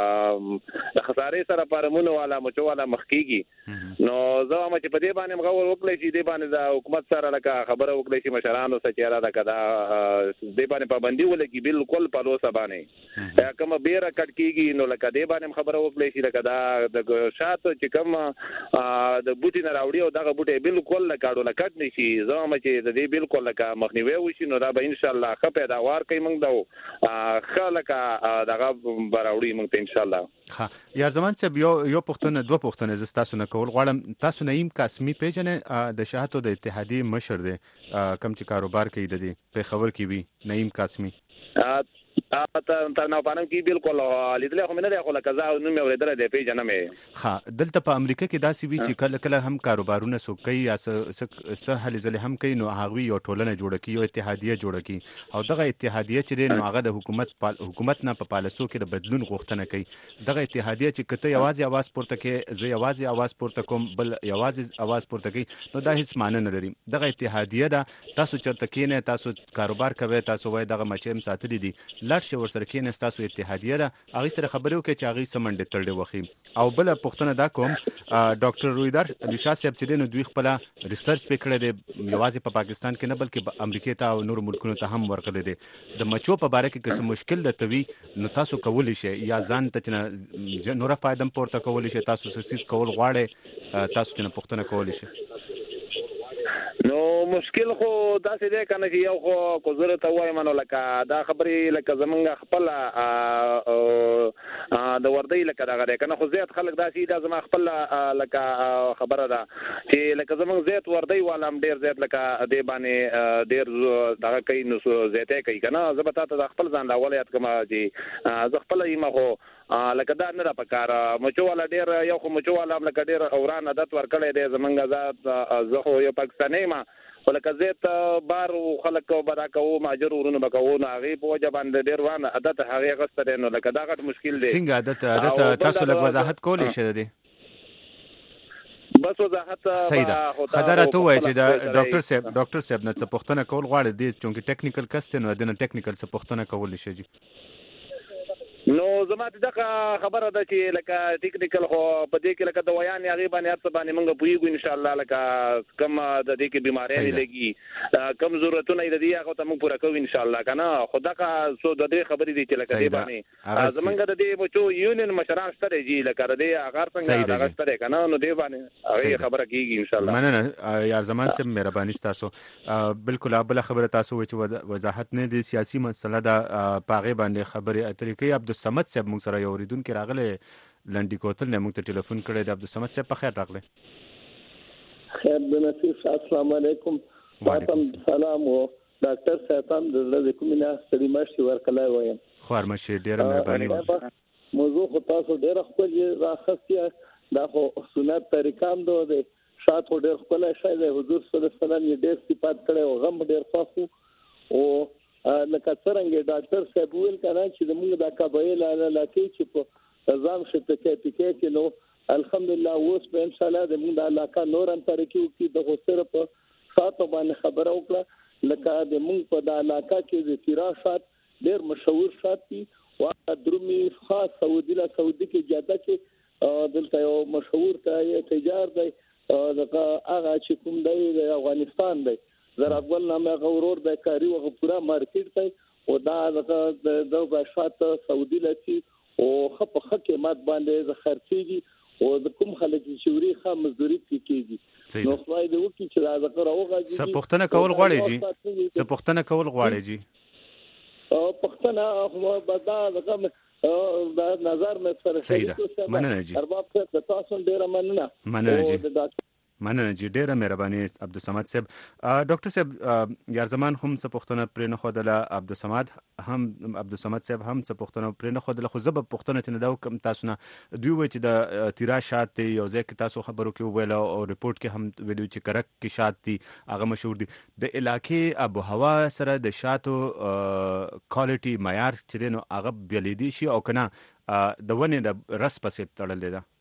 د خسارې سره پرمونه والا مچو والا مخکيږي نو زه هم چې په دې باندې مغور وکړی چې دې باندې د حکومت سره لکه خبره وکړی چې مشرانو سره چیرې دا کدا دې باندې پابندي ولګي بالکل په لوسه باندې کوم بیره کټکیږي نو لکه دې باندې خبره وکړی چې لکه دا د شاتو چې کوم د بوټي نه راوړي او دغه بوټي بالکل لکاړو لکټ نشي زما چې د دې بالکل لکه مخنیوي وشي نو دا به ان شاء الله ښه پیداوار کوي موږ دا خلک دغه براوړي موږ ته ان شاء الله. ها یا زمان چې یو پښتنه دوه پښتنه زستاسو نه کول غواړم تاسو نعیم قاسمی پیژنه د شهادت د اتحادیه مشر دی کم چې کاروبار کوي د دې په خبر کې وی نعیم قاسمی تر نو پانم کې بالکل لیدل خو نه خو لکه زه نو مې ورېدل دی پیژنم. ها دلته په امریکا کې داسې وی چې کله هم کاروبارونه سو کوي یا څه هلي ځلې هم کوي نو هغه یو ټولنه جوړه کوي یو اتحادیه جوړه کوي او دغه اتحادیه چې نو هغه د حکومت نه په پالیسو کې د بدلون غوښتنه کوي دغه اتحادیه چې کته یوازې आवाज پورته کوي زه یوازې आवाज پورته کوم بل یوازې आवाज پورته کوي نو دا هیڅ معنی نه لري. دغه اتحادیه دا تاسو چرته کینه تاسو کاروبار کوي تاسو وای دغه مچم ساتلی دي لاړ شي ورسره کینې تاسو اتحادیه ده هغه سره خبرو کې چې هغه سمنډه تړلې وخی او بل پوښتنه دا کوم ډاکټر رویدار علي شاه صاحب چې دین دوی خپل ریسرچ پکړه دی یوازې په پاکستان کې نه بلکې په امریکا ته او نور ملکونو ته هم ورکړی دی د مچو په باره کې کوم مشکل د توی نو تاسو کولی شئ یا ځان ته نور فائدم پورته کولی شئ تاسو سیس کول غواړئ تاسو ته پوښتنه کولی شئ نو مشکل خو داسې دی کنه چې یو خو کوزره ته وایم نو لکه دا خبرې لکه زمونږ خپل د وردی لکه دغه کنه خو زیات خلک داسې دا زما خپل لکه خبره ده چې لکه زمونږ زیات وردی والام ډیر زیات لکه دی باندې ډیر دغه کوي نو زیاته کوي کنه زبتا ته خپل ځان راول یاد کما چې ز خپل یم خو لکه دا نه را پکاره مچو والا ډیر یو خو مچو والا لکه ډیر اوران عادت ورکړی دی زمونږ ذات زه خو یو پاکستاني ما ولکه زیات بار خلک بدا کوو ماجر ورونه بکوو نو هغه په وجه باندې ډیر وانه عادت هغه غستره نو لکه دا غټ مشکل دی څنګه عادت تاسو لږ وضاحت کولی شئ دی بس وضاحت خبره ته وایي چې دا ډاکټر صاحب نه څه پوښتنه کول غواړي دي چې ټیکنیکل کس نو دنه ټیکنیکل څه پوښتنه کولی شي نو زما دغه خبره ده چې لکه ټیکنیکل خو په دې کې لکه دوايان یا غیبان یا څه باندې موږ پویګو ان شاء الله لکه کم د دې کې بیماری لګي کم ضرورتونه دې هغه ته موږ پوره کوو ان شاء الله کنه خدای سو د دې خبرې دي چې لکه دې باندې زمونږ د دې بچو یونین مشران ستاره جی لکه دې هغه څنګه هغه ستاره کنه نو دې باندې هغه خبره کیږي ان شاء الله مننه یا زمان سم مهرباني تاسو بالکل ابل خبره تاسو چې وضاحت نه دي سیاسي مسله دا پاغه باندې خبره اترې کوي عبدالصمد صاحب موږ سره یو ریدونکو راغله لنډی کوتل نه موږ ته ټلیفون کړی د عبدالصمد صاحب په خیر راغله خیر د نصیب السلام علیکم وعلیکم السلام او ډاکټر صاحب هم د کومه ستړي مشي ورکلای وایم خو ارمشه ډیره مهرباني موضوع خو تاسو ډیره خپل راخستیا دا خو سنت طریقام دوه شات ډیر خپل شای د حضور صلی الله علیه وسلم ډیر صفات کړي او غم ډیر خاصو او لکه څنګه ډاکټر صاحب ویل کړه چې موږ د قبایل علاقې چې په ځان شته کې نو الحمدلله اوس په ان شاء الله د موږ د علاقې نور هم ترقی وکړي د غوسره په ساتو باندې خبره وکړه لکه د موږ په د علاقې کې د تیراشات ډیر مشهور شات دي او درومي خاص سعودي کې جاده کې دلته یو مشهور تجار دی دغه هغه چې کوم دی د افغانستان دی زرا اول نامه غورور د کاری او پورا مارکیټ ته او دا د بشات سعودي لسی او خپ قیمت باندې خرڅيږي او د کوم خلک چې وری خام مزدوري کیږي نو خدای دې وکړي چې دا زکه راوغږي سپختنه کول غواړي جی سپختنه کول غواړي جی او پختنه هو بدا دغه نظر مې سره صحیح مننه جی ارباب ته تاسو ډیر مننه جی مننه جی ډیره مهرباني عبدالصمد صاحب ډاکټر صاحب یار زمان هم څه پوښتنه پرې نه خودله عبدالصمد صاحب هم څه پوښتنه پرې نه خودله خو زب پوښتنه ته نه دا کوم تاسو نه دوی و چې د تیرا شات یو ځکه تاسو خبرو کې ویل او ریپورت کې هم ویډیو چې کرک کې شات دي هغه مشهور دي د علاقې ابو هوا سره د شاتو کوالټي معیار چې نو هغه بلیدي شي او کنه د ونه د رس پسې تړلې ده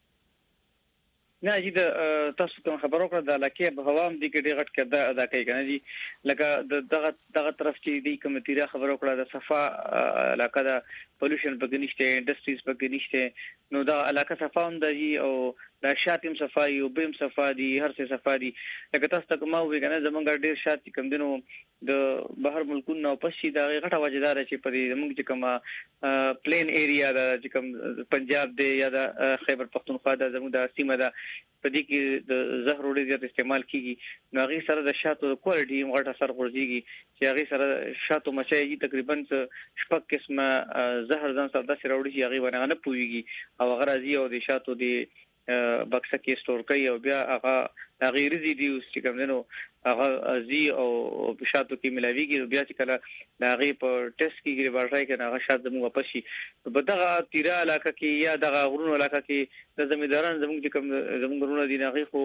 نه جی د تاسو کوم خبرو کړه د علاقې په هوا هم دي کې ډېر غټ کړه ادا کوي کنه جی لکه دغه طرف چې دی کوم تیرا خبرو کړه د صفا علاقه د پولوشن په نشته انډستریز په نشته نو دا علاقه صفا هم دی او دا شاتم صفای او بیم صفا دي هر څه صفا دي لکه تاسو ته کومه وی کنه زمونږ ډېر شات کم دینو د بهر ملکونو په شي دا غټه وجدار چې په دې موږ چې کومه پلین ایریا دا چې کوم پنجاب دی یا د خیبر پختونخوا د زموږ د سیمه دا په دې کې د زهر وړي زیات استعمال کیږي نو هغه سره د شاتو د کوالټي غټه سر غورځيږي چې هغه سره شاتو مچایي تقریبا شپږ قسمه زهر ځان سره د سره وړي چې هغه باندې نه پويږي او هغه راځي او د شاتو دی بکسه کې سٹور کوي او بیا هغه غیر ریزیډیوز چې کوم نو هغه ازي او بشاتو کې ملاويږي بیا چې کله هغه په ټیسټ کې ریورټای کنه هغه شات زموږ واپس شي په دغه تیرا علاقه کې یا دغه غرونو علاقه کې د زمینداران زموږ چې کوم زموږ غرونه دي هغه خو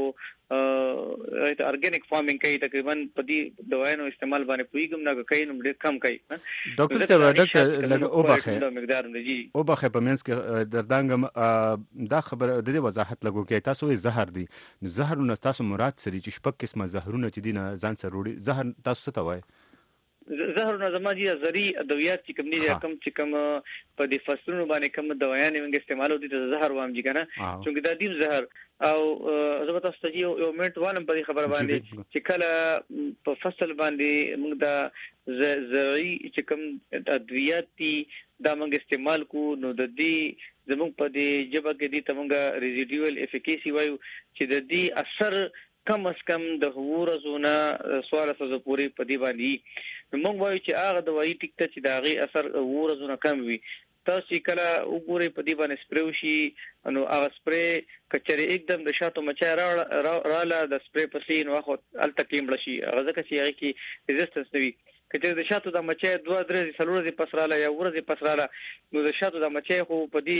ارګانیک فارمینګ کوي تقریبا په دې دوايانو استعمال باندې پویګم نه کوي نو ډېر کم کوي ډاکټر صاحب ډاکټر لګ او باخه مقدار دی او باخه په منځ کې دردانګم دا خبر د دې وضاحت لګو کې تاسو زهر دي زهر نو تاسو مراد سری چې شپږ قسمه زهرونه چې دینه ځان سره وړي زهر تاسو څه توای زهر نظم دي زری ادویات چې کوم دي کم چې کوم په دې فصلونو باندې کوم دوايان موږ استعمالو دي د زهر وام دي کنه چې دا دیم زهر او زه تاسو ته یو منټ والم په خبر باندې چې کله په فصل باندې موږ دا زری چې کوم ادویات دي دا موږ استعمال کو نو د دې زموږ په دې جبه کې دي تمغه ریزیډیوال افیکیسی وایو چې د دې اثر کم از کم د ورځونه 1600 پورې په دی باندې موږ وایو چې هغه دوايي ټیکته چې دا غي اثر ورځونه کم وي تاسو کله وګورئ په دی باندې سپری وشي نو هغه سپری کچره एकदम د شاتو مچا رااله د سپری پسې نو خو التکیم لشي هغه ځکه چې هغه کې ریزिस्टेंस نوي کچره د شاتو د مچا 2-3 سلوره پسراله یا ورځ پسراله نو د شاتو د مچا خو په دی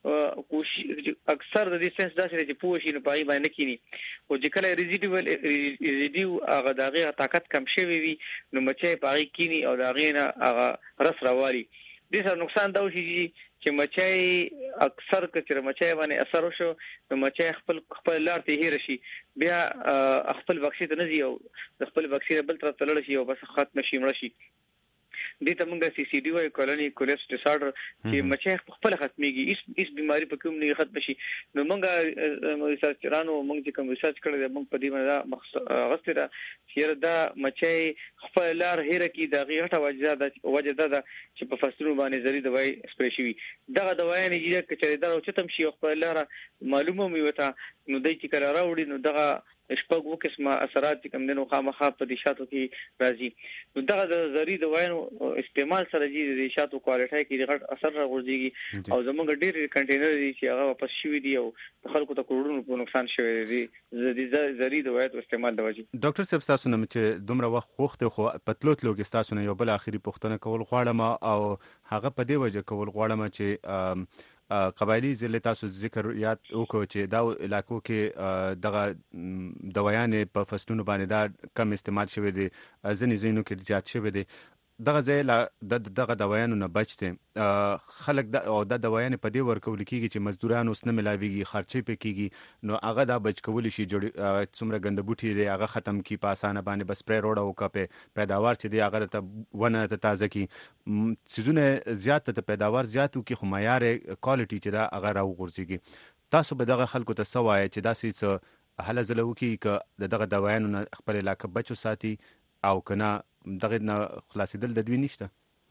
اکثر د دې سنس داسې چې پوه شي نو پای باندې کینی او چې کله ریزیډیو هغه دغه طاقت کم شوی وي نو مچا پای کینی او دغه نه هغه رس راوالي د سر نقصان دا وشي چې مچای اکثر کچره مچای باندې اثر وشو نو مچای خپل لار ته هیر شي بیا خپل واکسین ته نزي او خپل واکسین بل تر تلل شي او بس ختم شي مړ شي دې ته موږ سی سی ډي وای کولونی کولیس ډیسارډر چې مچای خپل ختميږي هیڅ بیماری په کوم نه ختم شي نو موږ ریسرچرانو موږ چې کوم ریسرچ کړل موږ په دې باندې غوښتل چې دا مچای خپل لار هیر کی دا غیټه وجه ده چې په فصلونو باندې زری دوايي سپری شي دغه دوايي نه چې کچې دا او چتم شي خپل لار معلومه مې وته نو دای چې کله راوړي نو دغه شپږ وکسمه اثرات کوم دنو خامخا په دې شاتو کې راځي نو دغه د زری دوايانو استعمال سره د شاتو کوالټي کې غټ اثر راغورځي او زمونږ ډېر کنټینر دي چې هغه واپس شوی دی او خلکو ته کروڑونو په نقصان شوی دی د زری دوايانو استعمال د وجې ډاکټر صاحب تاسو نه چې دومره وخت خوخته خو پتلوت لوګي تاسو نه یو بل اخري پوښتنه کول غواړم او هغه په دې وجه کول غواړم چې قبایلی ضلع تاسو ذکر یاد وکړو چې دا علاقو کې دغه دوايانې په فصلونو باندې دا کم استعمال شوی دي ځینې ځینو کې زیات شوی دي دغه ځای دغه دوايانو نه بچته خلک او د دوايانې په دې ورکول کېږي چې مزدورانو سره ملاويږي خرچې پې کېږي نو هغه دا بچ کول شي څومره ګنده بوټي دی هغه ختم کی په اسانه باندې بس پرې روړه وکړي پیداوار چې دی هغه ته ونه ته تازه کی سيزونه زیات ته پیداوار زیاتو کې خو معیار کوالټي چې دا هغه راوغورځيږي تاسو به دغه خلکو ته سوای چې دا څه هله زلو کې ک دغه دوايانو نه خپل علاقه بچو ساتي او کنا دغه نه خلاصیدل د دوی نشته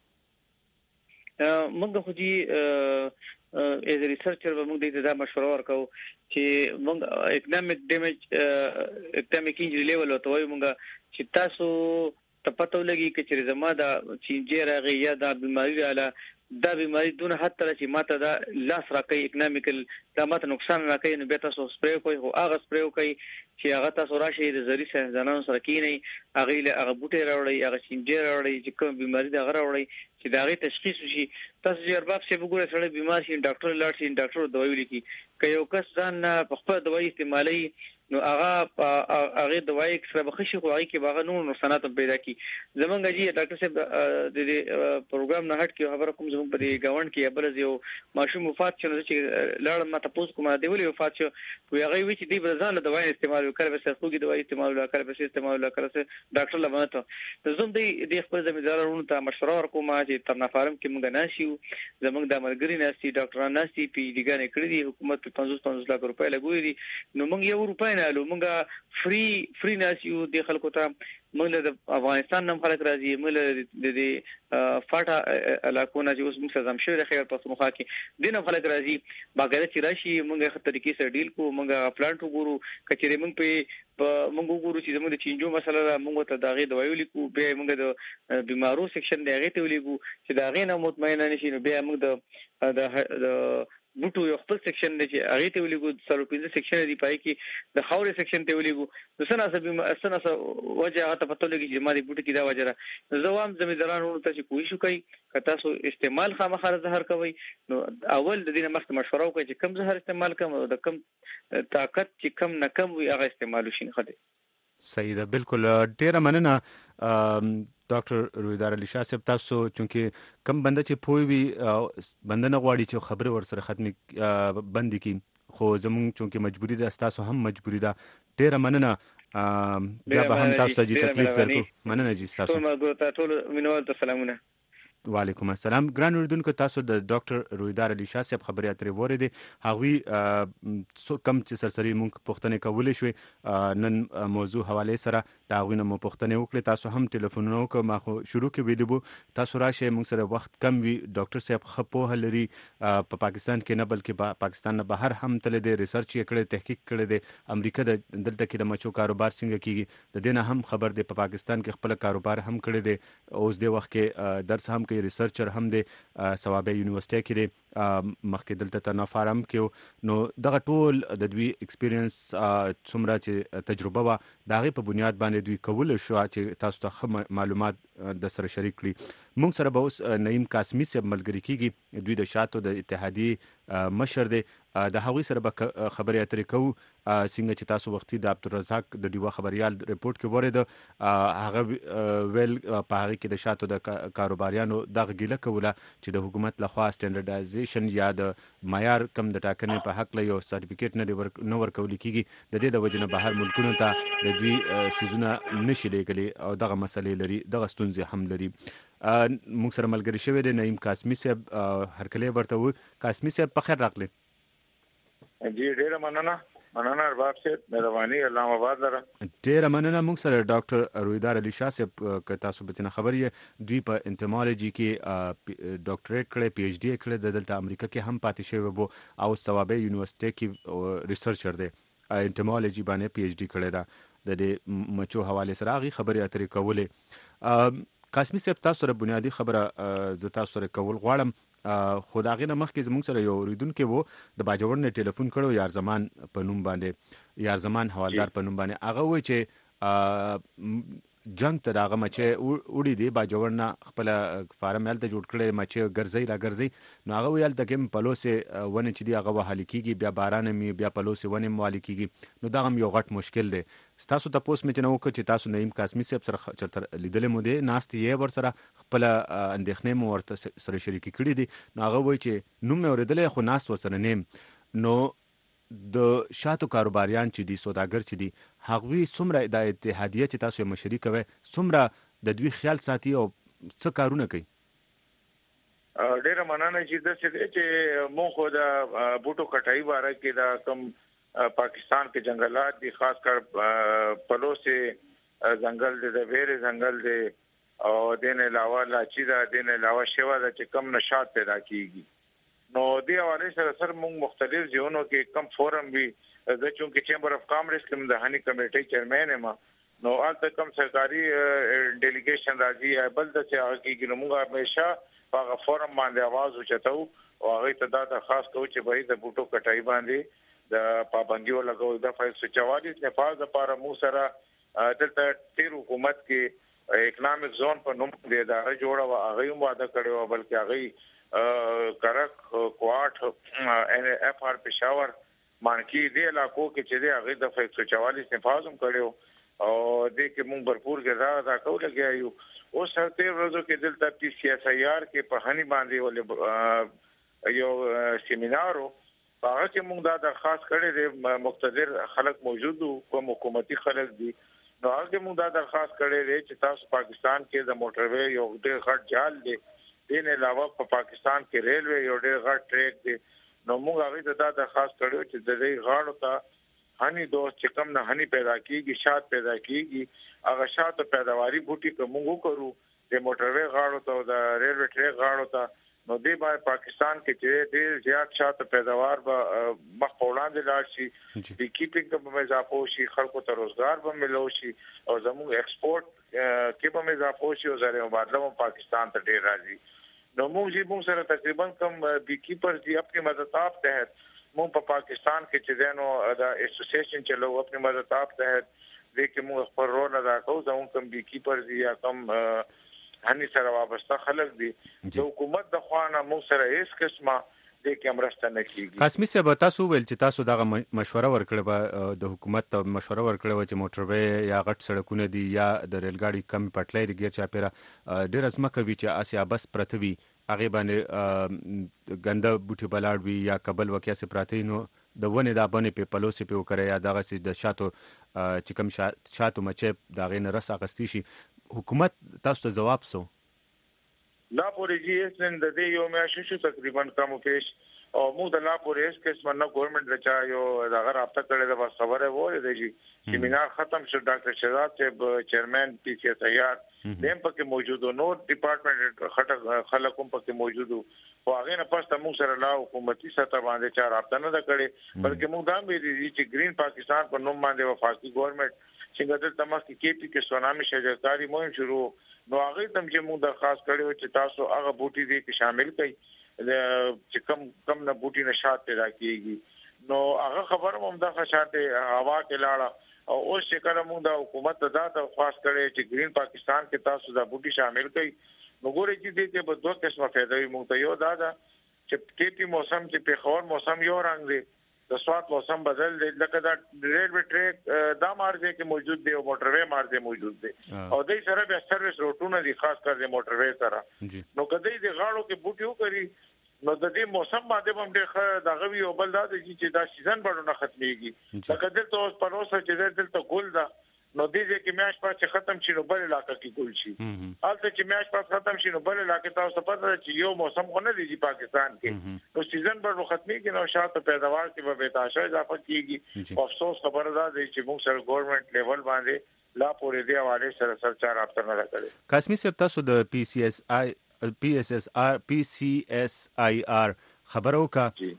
موږ خو دي از ریسرچر به موږ د دا مشوره ورکو چې موږ اکونومیک ډیمیج اکونومیک انجری لیول او توي موږ چې تاسو ته پته ولګي چې زما دا چینجه راغی یا دا بیماری رااله دا بیماری دونه حد تر چې ماته دا لاس راکې اکونومیکل دا ماته نقصان راکې نو به تاسو سپری کوی او هغه سپری کوي چې هغه تاسو راشي د زری ځانانو سره کینی هغه له هغه بوټي راوړي هغه چینجه راوړي چې کوم بیماری دا راوړي چې دا غي تشخیص شي تاسو چې ارباب څه وګورئ سره بیمار شي ډاکټر لاړ شي ډاکټر دوايي لیکي که یو کس ځان په خپل دوايي استعمالي نو هغه دوايي سره بخښي خو هغه کې باغ نور نقصانات پیدا کی زمونږ جی ډاکټر صاحب د پروګرام نه هټ کې خبره کوم زمونږ په دې گاوند کې بل یو ماشوم وفات شو چې لاړ ما تاسو کومه دی ولې وفات شو وی هغه وی چې دی برزان دوايي استعمال وکړ به څه خوږي دوايي استعمال وکړ به څه استعمال وکړ څه ډاکټر لمنته زوم دی خپل ځمیدارونو ته مشوره ورکوم چې ترنا فارم کې موږ ناشیو زمونږ د ملګری ناسي ډاکټران ناسي پی ډی ګانې کړې دي حکومت په 50 لک روپۍ لګوي دي نو موږ یو روپۍ نه لو موږ فری ناسیو د خلکو ته موږ د افغانستان نم خلک راځي موږ د فاټا علاقونه چې اوس موږ سزا مشوي د خیر پښتونخوا کې دینه خلک راځي باګره چې راشي موږ خپل طریقې سره ډیل کو موږ پلانټ وګورو کچېره موږ په موږ وګورو چې زموږ د چینجو مسله موږ ته داغه دوايو لیکو به موږ د بیمارو سیکشن دی هغه ته ولیکو چې داغه نه مطمئن نشي نو به موږ د بوټو یو خپل سیکشن دی چې هغه ته ولیکو سره 15 سیکشن دی پای کې د خاورې سیکشن ته ولیکو نو سناسه وجه هغه ته پته لګي چې ما دې بوټو کې دا وجره زوام زمیدارانو ته چې کوی شو کوي کته سو استعمال خامخا زهر کوي نو اول د دې مخ مشوره وکړي چې کم زهر استعمال کوم او د کم طاقت چې کم نه کم وي هغه استعمال وشي نه خدي صحیح ده بالکل ډیره مننه ډاکټر رویدار علي شاه صاحب تاسو چونکه کم بنده چې پوي وي بنده نه غواړي چې خبره ورسره ختمي بند کی خو زمون چونکه مجبوری ده تاسو هم مجبوری ده ډیره مننه بیا به هم تاسو ته تکلیف درکو. مننه جی تاسو ټول مینوال ته سلامونه. وعلیکم السلام. ګران اوریدونکو تاسو د ډاکټر رویدار علي شاه صاحب خبرې اترې وریدي. هغوی کم چې سرسري مونږ پوښتنې کولې شوې نن موضوع حواله سره دا هغوی نه مو پوښتنې وکړې. تاسو هم ټلیفونونه وکړه. ما خو شروع کې ویلي وو تاسو راشئ مونږ سره وخت کم وي. ډاکټر صاحب ښه پوهه لري په پاکستان کې نه بلکې پاکستان نه بهر هم تللی دی، ریسرچ یې کړی، تحقیق کړی دی. امریکا د دلته کې د مچو کاروبار څنګه کیږي د دې نه هم خبر دی. په پاکستان کې خپل کاروبار هم کړی دی. اوس د وخت کې درس هم ریسرچر هم دی، ثوابه یونیورسيټي کې دی، مخکې دلته تنا فارم کې. نو دغه ټول د دوی ایکسپیرینس څومره چې تجربه وا دغه په بنیاد باندې دوی کول شو چې تاسو ته معلومات د سره شریک کړي. موږ سره به اوس نعیم قاسمی صاحب ملګری کیږي. دوی د شاتو د اتحادیې مشر دی. د هغوی سره به خبرې اترې کوو څنګه چې تاسو وختي د عبدالرزاق د ډیوا خبريال ریپورت کې ورید. هغه ویل په هغه کې د شاتو د کاروباریانو دغه ګیله کوله چې د حکومت لخوا سټانډرډایزیشن یا د معیار کم د ټاکنې په حق له یو سرټیفیکیټ نه ورکول کیږي. د دې د وجنه بهر ملکونو ته د دوی سيزونه نشي لګلي او دغه مسلې لري، دغه ستونزې هم لري. موږ سره ملګری شوی دی نعیم قاسمی صاحب. هرکله ورته و قاسمی صاحب په خیر راغلی. جی ډیره مننه ارباب صاحب، مهرباني الله آباد لره. ډیره مننه. موږ سره ډاکټر رویدار علي شاه صاحب که تاسو به څنګه خبرې دوی په انټیمالوجي کې ډاکټریټ کړی، پی ایچ ډی کړی، د دلته امریکا کې هم پاتې شوی وو او ثوابه یونیورسيټي کې ریسرچر دی، انټیمالوجي باندې پی ایچ ډی کړی دا. د دې مچو حواله سره غي خبرې اترې کولې. قاسمی صاحب تاسو سره بنیادی خبره ز تاسو سره کول غواړم. خو دا غي نه مخکې زموږ سره یو اوریدونکو وو د باجوړ نه ټلیفون کړو، یار زمان په نوم باندې، یار زمان حوالدار په نوم باندې. هغه وای چې جنگ ته داغه مچه وړي دی باجوړ نه خپل فارم یالته جوړ کړي مچه ګرځي را ګرځي. نو هغه ویل د کوم پلوسه ونه چې دی هغه وهالي کیږي، بیا باران می بیا پلوسه ونه موالي کیږي. نو دا هم یو غټ مشکل دی. تاسو ته پوس مې نه وکړ چې تاسو نعیم قاسمی صاحب سره چرته لیدل مو دی ناست یې ور سره خپل اندېخنې مو ورته سره شریک کړي دي. نو هغه وای چې نوم مې اوریدل خو ناست وسره نیم. نو د شاتو کاروباریان چې دي، سوداګر چې دي، هغوی څومره د اتحادیه چې تاسو مشري کوي څومره د دوی خیال ساتي او څه کارونه کوي؟ ډیره مننه چې مونږ خو د بوټو کټای باره کې دا کم پاکستان کې جنگلات دي، خاص کر پلوسه ځنګل دي، د ویره ځنګل دي او دین علاوه لاچی دا، دین علاوه شوا دا چې کم نشاط پیدا کیږي. نو دی حواله سره موږ مختلف ځایونو کې کم فورم وی د چونکه چیمبر اف کامرس کې د هني کمیټې چیرمن یم. نو البته کم سرکاري ډیلیګیشن راځي بل د چې هغه کې موږ همیشه په فورم باندې आवाज اوچتو او هغه ته دا خاص کوي چې به د بوټو کټای باندې د پابندیو لګول د 544 نفاذ لپاره مو سره دلته تیر حکومت کې اکنامک زون په نوم د ادارې جوړه و هغه هم واده کړو، بلکې هغه کرک کوارټ ان اف ار پېښور مانکی دی علاقو کې چې دی هغه د 144 نفاذ هم کړو او د کې مونږ भरपूर غذا دا کول لګیایو. او سرته ورځو کې دلته پی سی اس ای آر کې په هني باندې ولې یو سیمینارو هغه کې مونږ دا خاص کړی دی، مقتدر خلک موجود او حکومتي خلک دي. نو هغه مونږ دا درخواست کړی دی چې تاسو پاکستان کې د موټروي یو ډېر غټ جال دی، دین علاوه په پاکستان کې ریلوی یو ډېر غټ ټریک دی. نو موږ هغه ته دا درخواست کړو چې د دې غاړو ته هني دوست چې کم نه هني پیدا کیږي، شات پیدا کیږي، هغه شات پیداواري بوټي کوم وکړو د موټروي غاړو ته او د ریلوی ټریک غاړو ته. نو دې باندې پاکستان کې چې ډېر زیات شات پیداوار به مخ په وړاندې لاړ شي، د کیپینګ په اضافه شي، خلکو ته روزګار به ملو شي او زموږ ایکسپورټ کې به اضافه شي او زره مبادله پاکستان ته ډېر راځي. نو موږ سره تقریبا کم بی کیپر دی خپل مدتاب تحت موږ په پاکستان کې چې دینو د اسوسییشن چلو خپل مدتاب تحت د کې موږ خپل رول ادا کوو. زموږ کم بی کیپر دی یا کم هني سره وابسته خلک دي، د حکومت د خوانه موږ سره هیڅ قسمه د کیمرسته نه کیږي. قاسمی صاحب تاسو ویل چې تاسو دغه مشوره ورکړه د حکومت ته مشوره ورکړه چې موټروي یا غټ سړکونه دي یا د ریل ګاډي کم پټلۍ د غیر چاپیره ډیر ازمکه وی چې اسیا بس پرتوي هغه باندې ګنده بوټي بلاړ وی یا قبل وکیا سي پراته نو د ونه دا باندې په پلوسي په وکړه یا دغه سي د شاتو چې کوم شاتو مچې دا غین رس اغستی شي حکومت تاسو ته جواب سو لا پورې جی اس نن د دې یو میاشت شو تقریبا کم پیش او موږ د لا پورې اس کیس مننه ګورنمنت رچا یو دغه رابطه کړې ده بس خبره وره دی چې سیمینار ختم شو ډاکټر شهزاد صاحب چیرمن پی سی اس آی آر دیم پکې موجود نو ډپارټمنټ خټه خلکو پکې موجود او هغه نه پښته موږ سره لا حکومتي سطح باندې چا رابطه نه کړې بلکې موږ دا ویلي چې گرین پاکستان په نوم باندې وفاقي ګورنمنت څنګه د تماس کې پی کې سونامي شجرکاری مهم شروع نو هغه تم چې موږ درخواست کړو چې تاسو هغه بوټي دې کې شامل کړئ چې کم نه بوټي نشات پیدا کیږي نو هغه خبره هم د خشاته هوا کې لاړه او اوس چې کله موږ د حکومت ته دا درخواست کړې چې گرین پاکستان کې تاسو دا بوټي شامل کړئ نو ګورې چې دې کې به دوه قسمه فائدې وي موږ ته یو دا چې کېپی موسم چې په خور موسم یو رنگ دی د سوات موسم بدل دی لکه دا ریلوی ټریک دا مارځه کې موجود دی او موټروي مارځه موجود دی او دې سره به سرویس روټونه دي خاص کر د موټروي سره نو کدی د غاړو کې بوټیو کوي نو د دې موسم باندې هم ډېر دغه وی او بل دا چې دا سیزن باندې ختميږي لکه دلته اوس پروسه چې دلته ګل دا نو دې کې میاش پات ختم شي نو بل علاقې کې ګل شي البته چې میاش پات ختم شي نو بل علاقې تاسو پته چې یو موسم خو نه دی پاکستان کې نو سیزن باندې ختميږي نو شاته پیداوار کې به تاسو اضافه کیږي افسوس خبره ده چې موږ سره ګورنمنت لیول باندې لا پورې دی حواله سره سرچار رابطه نه کړي قاسمی صاحب تاسو د پی سی ایس آی آر خبرو کا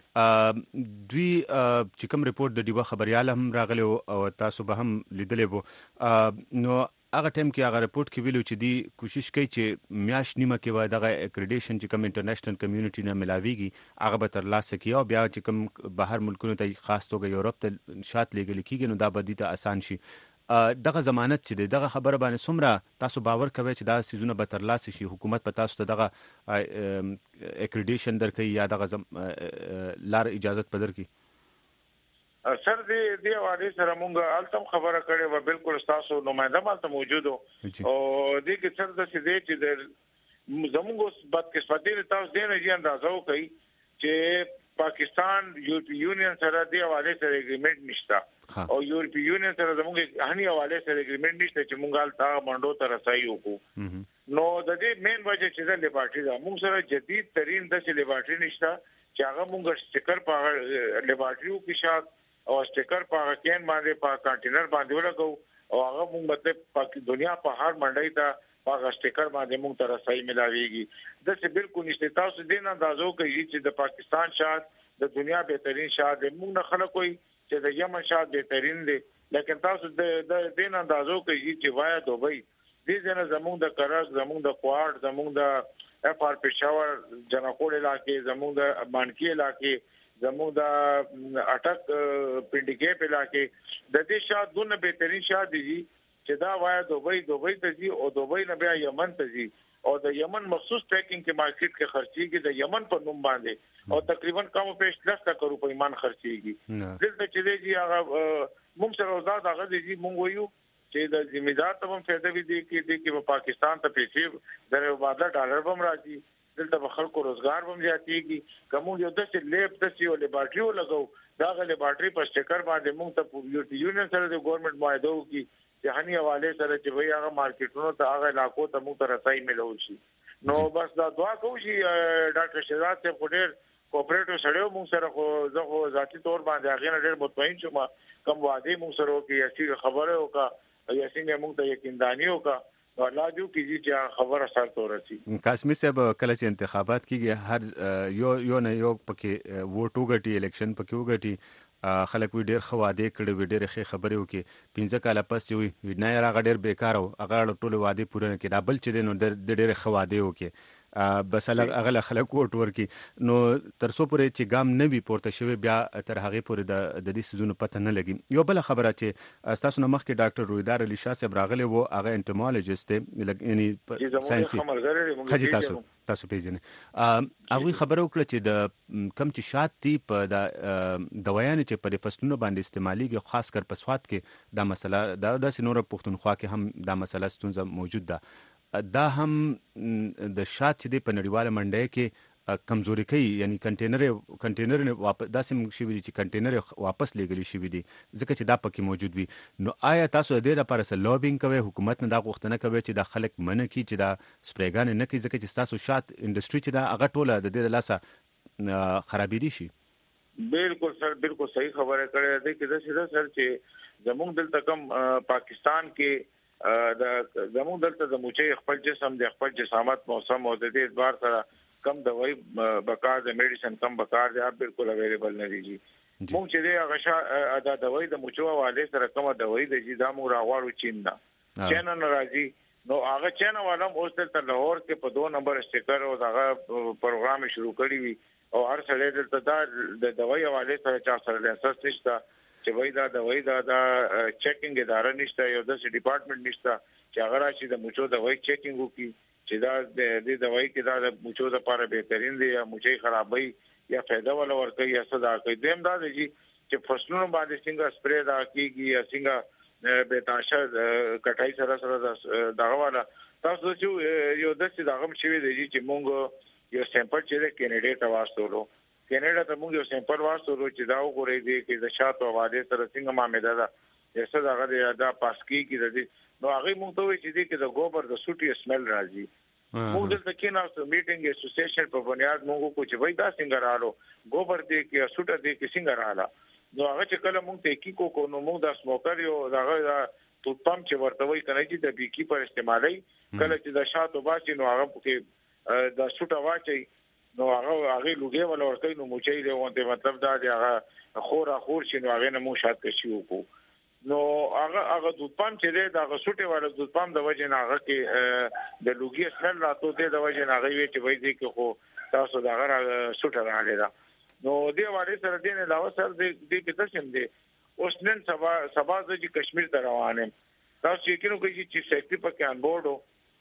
دوی چې کوم ریپورت د دیوه خبريال هم راغلی او تاسو به هم لیدلې وو نو هغه ټیم کې هغه ریپورت کې ویلو چې دی کوشش کوي چې میاش نیمه کې وای دغه اکریډیشن چې کوم انټرنیشنل کمیونټي نه ملاويږي هغه به تر لاسه کیو بیا چې کوم بهر ملکونو ته خاص توګه یورپ ته شات لګل کیږي نو دا به دي ته آسان شي دغه ضمانت چې دغه خبره باندې څومره تاسو باور کوئ چې دا سيزونه به تر لاسه شي حکومت په تاسو ته دغه اکریډیشن درکې یا دغه لار اجازه پدر کی سر دې حواله سره مونږه التم خبره کړې و بالکل تاسو نمائنده مالته موجود او دې کې څه د دې چې زموږ بدقسمتي تاسو دې نه جي اندازو کوي چې پاکستان یورپی یونین سره دی حواله سره اګریمنٹ نشته او یورپی یونین سره زموږ هني حواله سره اګریمنٹ نشته چې مونږه تا منډو ته رسایي وکړو نو د دې مین وجه چې د لیبارټری دا موږ سره جدید ترين د لیبارټری نشته چې هغه مونږ سټیکر په لیبارټریو کې شات او سټیکر په کین باندې په کنټینر باندې ولګو او هغه مونږ مطلب دنیا په هر منډي ته هغه سټیکر باندې موږ ته رسایي ملاويږي د څه بالکل نشته تاسو دې نه اندازو کوي چې د پاکستان شات د دنیا بهترین شات موږ نه خلک وي چې د یمن شات بهترین دي لیکن تاسو د دې نه اندازو کوي چې وایا دوبۍ دې ځنه زموږ د کرک زموږ د کوارد زموږ د اف ار پېښور جنکوړ علاقې زموږ د مانکی علاقې زموږ د اٹک پنډګې علاقې د دې شات دونه بهترین شات دي چې دا وایا دوبۍ ته ځي او دوبۍ نه بیا یمن ته ځي او د یمن مخصوص پیکینګ کې مارکیټ کې خرچيږي د یمن په نوم باندې او تقریبا کم پیش 10 لک روپۍ ایمان خرچيږي دلته چې دی هغه موږ سره وزاد هغه دی موږ وایو چې د ذمہدار ته هم فائدہ وي دي کې په پاکستان ته پیسې درو باندې ډالر هم راځي دلته په خلکو روزګار هم زیاتېږي کوم یو د لیب د سیو لیبارټریو لګو دا غل لیبارټری په سټیکر باندې موږ ته یونین سره د ګورنمنت معاهده وکړي جهاني حواله سره چې وای هغه مارکیټونو ته هغه علاقو ته موږ ته رسایي ملو شي نو بس دا دعا کوم چې ډاکټر شهزاد ته پډر کوپریټیو سره موږ سره خو زه خو ذاتی تور باندې هغه ډېر مطمئن شوم کوم وعده موږ سره وکړي چې خبره وکړه یا څنګه موږ ته یقیندانی وکړه الله دې کیږي چې خبره سره تورسي قاسمی صاحب کله چې انتخابات کیږي هر یو نه یو پکې ووټ وګټي الیکشن پکې وګټي خلک وی ډیر خواده کړي وی ډیر ښه خبرې وکي 15 کاله پس وی نه راغ ډیر بیکار او هغه ټول وعده پوره نه کړي ډبل چې نو ډیر خواده وکي بس هغه خلک ووټ ورکي نو ترسو پورې چې ګام نه وی پورته شوی بیا تر هغه پورې د دې سيزونو پته نه لګي یو بل خبره چې تاسو نو مخکې ډاکټر رویدار علي شاه صاحب راغلی وو هغه انټمولوژیست یعنی ساينسي تاسو پیژنې هغه خبرو کړ چې د کم چې شات دی په د دوايان چې په فصلونو باندې استعماليږي خاص کر په سواد کې دا مسله د سينور پښتونخوا کې هم دا مسله ستونزه موجود ده دا هم د شات چې په نړیواله منډي کې کمزوري کوي، یعنی کنټینر داسې شوي دي چې کنټینر واپس لیږلی شوي دي ځکه چې دا پکې موجود وي. نو آیا تاسو د دې لپاره څه لوبینګ کوئ، حکومت نه دا غوښتنه کوي چې دا خلک منع کړي چې دا سپریګانې نه کوي ځکه چې ستاسو شات انډسټري چې دا هغه ټوله د دې له لاسه خرابېدی شي؟ بالکل سر، بالکل صحیح خبره کړې ده کې دا سر چې زموږ دلته کوم پاکستان کې د زموږ دلته د موچې خپل جسم د خپل جسامت موسم او د دې اعتبار سره کم دوايي بکار د میډیسن کم بکار دی بالکل اویلیبل نه دي. موږ چې دا غشا د دوايي د موچو حواله سره کومه دوايي د جدا مو راغواړو چین نه چین نه راځي. نو هغه چین والم اوس دلته لاهور کې په 2 نمبر سټیکر او هغه پروګرام شروع کړی وي او هر سړی دلته د دوايي حواله سره چا سره لاساس نشته چې وای دا دوايي دا چیکینګ اداره نشته، یو د ډپارټمنټ نشته چې هغه راشي د موچو دوايي چیکینګ وکړي چې دا د دوايي کې دا د موچو لپاره بهترین دی یا موچي خرابوي یا فائدہ ولا ورکوي یا صدا کوي. دیم دا دی چې فصلونو باندې څنګه سپری دا کیږي یا څنګه به تاسو کټای سره دغه والا تاسو چې یو د څه دغه شوی دی چې مونږ یو سیمپل چې کینیډا ته واستولو، کینیډا ته مونږ یو سیمپل واستولو چې دا وګورئ دی چې د شاتو واده سره څنګه معاملې ده یسه دغه دا پاسکی کې دی. نو هغه مونږ ته وی چې دی کې د ګوبر د سوټي سمل راځي. موږ دلته کې نو میټینګ اسوسییشن په بنیاد موږ کو چې وای دا څنګه رالو ګوبر دی کې سوټه دی کې څنګه رااله. نو هغه چې کله موږ ته کې کو نو موږ د سموکر یو دغه تو پم چې ورته وای کنه چې د بیکی پر استعمالي کله چې د شاتو باسي نو هغه کې د سوټه واچي نو هغه لوګي ولا ورته نو موچي دی وانته مطلب دا دی هغه خور شي نو هغه نه مو شات کشي وکړو. نو هغه د پام چې دا غسوټه ولا د پام د وجه نه هغه کې د لوګي سره راتو د وجه نه هغه وی چې وای دي کې خو تاسو دا غره سوټه راغلی دا. نو دی واره سره دین علاوه سره د کې څه شم دي اوس نن سبا د کشمیر ته روانه تاسو یقینو کوي چې سیکټری پکې ان بورډ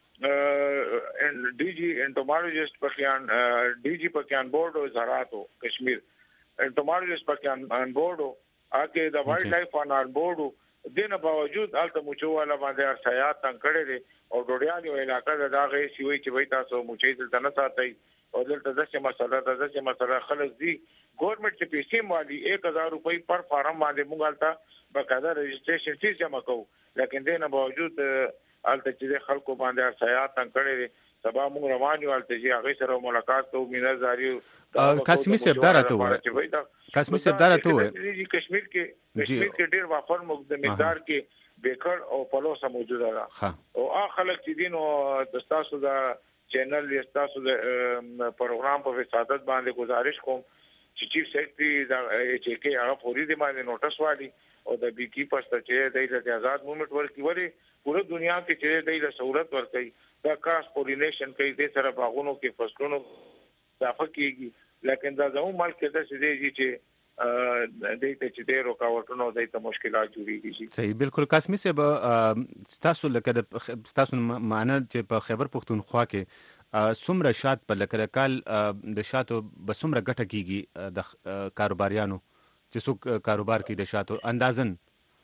او ډي جی انټومالوجیست پکې ډي جی پکې ان بورډ او زراعت کشمیر انټومالوجیست پکې ان بورډ اګه د وایلډ لایف ان بورډ دینه باوجود الته موچو والا باندې ارسایات تنگ کړي دي او ډوډیاني علاقې د داغه سی وی چې وای تاسو موچي دلته نه ساتي او دلته دغه مسله خلک دي ګورنمنت چې پیسې مالي 1000 روپۍ پر فارم باندې موږ الته بقاعده رجسټریشن فیس جمع کوو، لیکن دینه باوجود الته چې خلکو باندې ارسایات تنگ کړي دي. سبا موږ روان یو الته چې هغه سره ملاقات کوو مینه زاري قاسمی صاحب دارته وای قاسمی صاحب دارته وای کشمیر کې ډیر وافر مقدار کې بیکر او پلوسه موجوده ده او خلک چې دین او د تاسو دا چینل یا تاسو د پروګرام په وسادت باندې گزارش کوم چې چیف سیکرټری دا چې کې هغه فوري دی باندې نوټس والی او د بي کی پسته چې د آزاد موومېنټ ورکی وری پوره دنیا کې چې د سہولت ورکي دا کراس پولینیشن کوي د سره باغونو کې فصلونو اضافه کیږي، لیکن دا زموږ ملک کې د سړي چې دایته چې ډېر رکاوټونه دایته مشکلات جوړیږي. صحیح بالکل. قاسمی صاحب تاسو لکه تاسو معنا چې په خیبر پختونخوا کې څومره شات په لکه کال د شاتو به څومره ګټه کیږي د کاروباریانو چې څوک کاروبار کوي د شاتو اندازن؟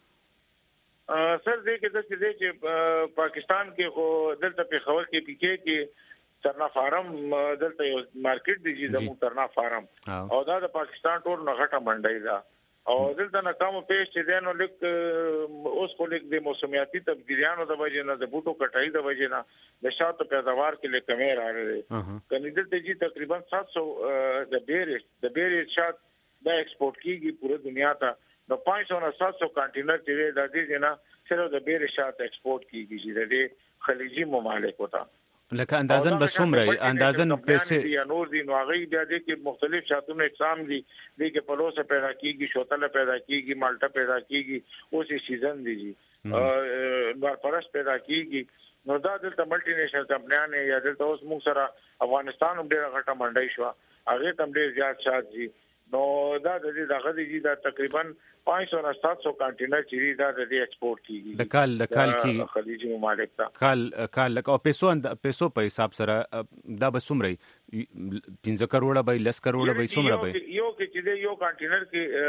سر دې کې د څه چې پاکستان کې خو دلته په خبر کې پکې کې ترنا فارم دلته یو مارکیټ دی چې زموږ ترنا فارم او دا د پاکستان ټول نغټه منډي دا او دلته نه کوم پیش چې دینو لیک اوس خو لیک د موسمیاتي تبدیلیانو د وجه نه د بوټو کټای د وجه نه د شاتو پیداوار کې لیک کمی راغلی. کني دلته چې تقریبا 700 د بیری شات دا ایکسپورټ کیږي پوره دنیا ته. نو 500 نه 700 کانټینر چې د دې نه صرف د بیری شات ایکسپورټ کیږي چې د خلیجي ممالک وته لکه اندازن به څومره اندازن پیسې یا نور دي نو هغه بیا د کې مختلف شاتونو اقسام دي د کې پلوسه پیدا کیږي، شوتله پیدا کیږي، مالټا پیدا کیږي، اوسې سیزن دي بارپرس پیدا کیږي. نو دا دلته ملټي نېشنل کمپنیانه یا دلته اوس موږ سره افغانستان هم ډېر غټه منډي شو هغه تم ډېر زیات شات دي. نو دا د دې دغه دي دا تقریبا 500 نه 700 کانټینر چې دا د ایکسپورټ کیږي د کال کې خلیجي ممالک ته کال لکه او پیسو په حساب سره دا به څومره 15 کروڑه به 10 کروڑه به څومره به یو کې چې یو کانټینر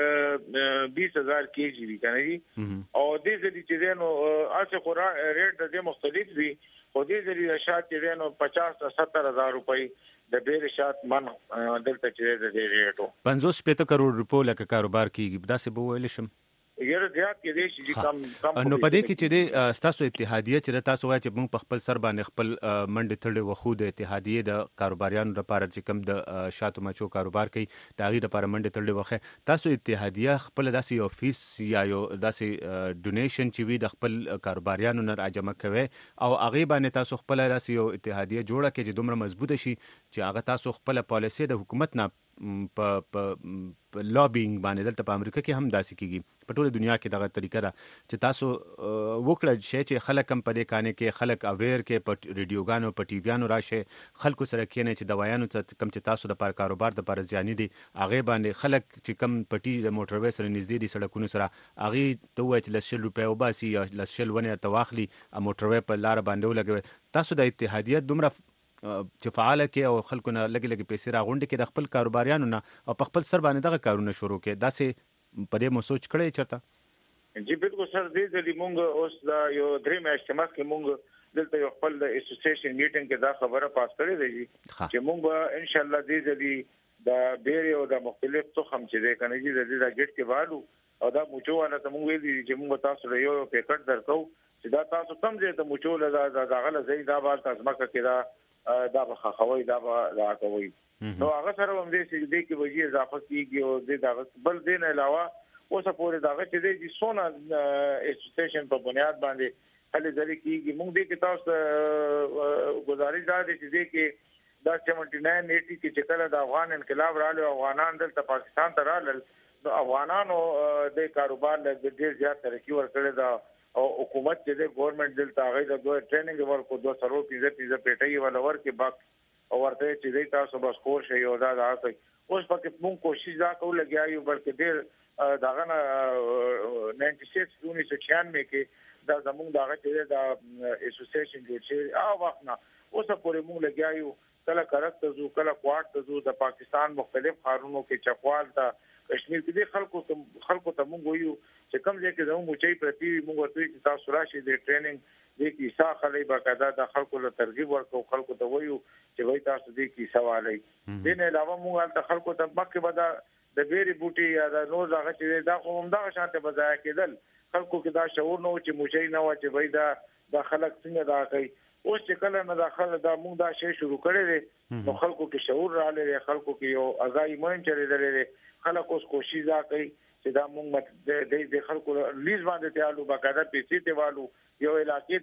کې 20000 کېجی وی کنه جی او دې ځدی چې نو اڅه خورا ریټ د مختلف وی او دې ځدی شات چې نو 50-70 روپۍ د ډېر شات من دلته چې د ریټو 50 کروڑ روپو لکه کاروبار کیږي دا څه به ویل شم یره زیات کې دي چې کم نو پدې کې چې تاسو اتحادیه چې تاسو وایي چې موږ په خپل سر باندې خپل منډه تړلې وخو د اتحادیه د کاروباریانو لپاره چې کم د شاتو مچو کاروبار کوي دا غي لپاره منډه تړلې وخه تاسو اتحادیه خپل داسې افیس یا یو داسې ډونیشن چې وي د خپل کاروباریانو نه راجمع کوي او هغه باندې تاسو خپل داسې یو اتحادیه جوړه کړئ چې دومره مضبوطه شي چې هغه تاسو خپل پالیسي د حکومت نه په لابینګ باندې دلته په امریکا کې هم داسې کیږي په ټوله دنیا کې دغه طریقه ده چې تاسو وکړه چې خلک هم په دې کانه کې خلک اویر کې په ریډیوګانو په ټي ویانو راشه خلکو سره کېنه چې دوايانو ته کم چې تاسو د پر کاروبار د پر ځاني دي هغه باندې خلک چې کم پټي د موټروي سره نږدې دي سړکونو سره هغه ته وایي چې 100 روپیا وباسي یا 100 ونه تواخلي موټروي په لار باندې ولګوي تاسو د اتحادیت دومره چې فعاله کې او خلکو نه لګي پیسې راغونډي کې د خپل کاروباریانو نه او په خپل سر باندې دغه کارونه شروع کې دا سه په دې مو سوچ کړی چرته جی بالکل سر دې مونږ اوس دا یو درې میاشتې مخکې مونږ دلته یو خپل د اسوسییشن میټینګ کې دا خبره پاس کړې ده چې مونږ ان شاء الله دې د ډېر او د مختلف تخم چې ده کنه چې د ګټ کې والو او دا موچو والا ته مونږ ویلي چې مونږ تاسو له یو پیکټ درکو چې دا تاسو کم ځای ته موچو له دا غل زید دا بال تاسو مکه کې دا بخښوي دا راکوي نو هغه سره هم دې کې وجې اضافه کیږي او دې دا بل دین علاوه اوس پورې دا چې دې سونا اسوسییشن په بنیاد باندې هلي ځلې کیږي موږ دې کې تاسو گزارش دا دي چې دې کې دا 79 80 کې چې کله د افغان انقلاب رااله افغانان دلته پاکستان ته رااله نو افغانانو د کاروبار له ډېر زیات ترقی ورکړي دا او حکومت چې د ګورنمنت دلته هغه د دوه ټریننګ ورکو 250 پیټي ولا ورکې باک او ورته چې د تاسو بس کور شي او دا راځي اوس پکې موږ کوشش دا کوو لګیایو بلکې ډېر داغه 96 1996 کې دا زموږ داغه چې دا اسوسییشن جوړ شي او وخت نه اوس پورې موږ لګیایو کله کرک ته زو کله کوارټ ته زو د پاکستان مختلف خارونو کې چکوال ته کشمیر کې خلکو ته موږ ویو چې کوم ځای کې زموږ موچي پرتی موږ ورته چې تاسو راشي د ټریننګ د کیسه خلې باقاعده د خلکو له ترغیب ورکو خلکو ته ویو چې وای تاسو د کیسه والي دین علاوه موږ د خلکو ته مکه بدا د بیري بوټي یا د نور دغه چې دا کوم دغه شانته بځای کېدل خلکو کې دا شعور نو چې موچي نه و چې وای دا خلک څنګه دا کوي اوس چې کله نه داخله دا موږ دا شی شروع کړی دی نو خلکو کې شعور رااله خلکو کې یو ازای مهم چلی دی خلک اوس کوشش دا کوي چې دا موږ د خلکو لیز باندې تیالو باقاعده پیسې ته والو یو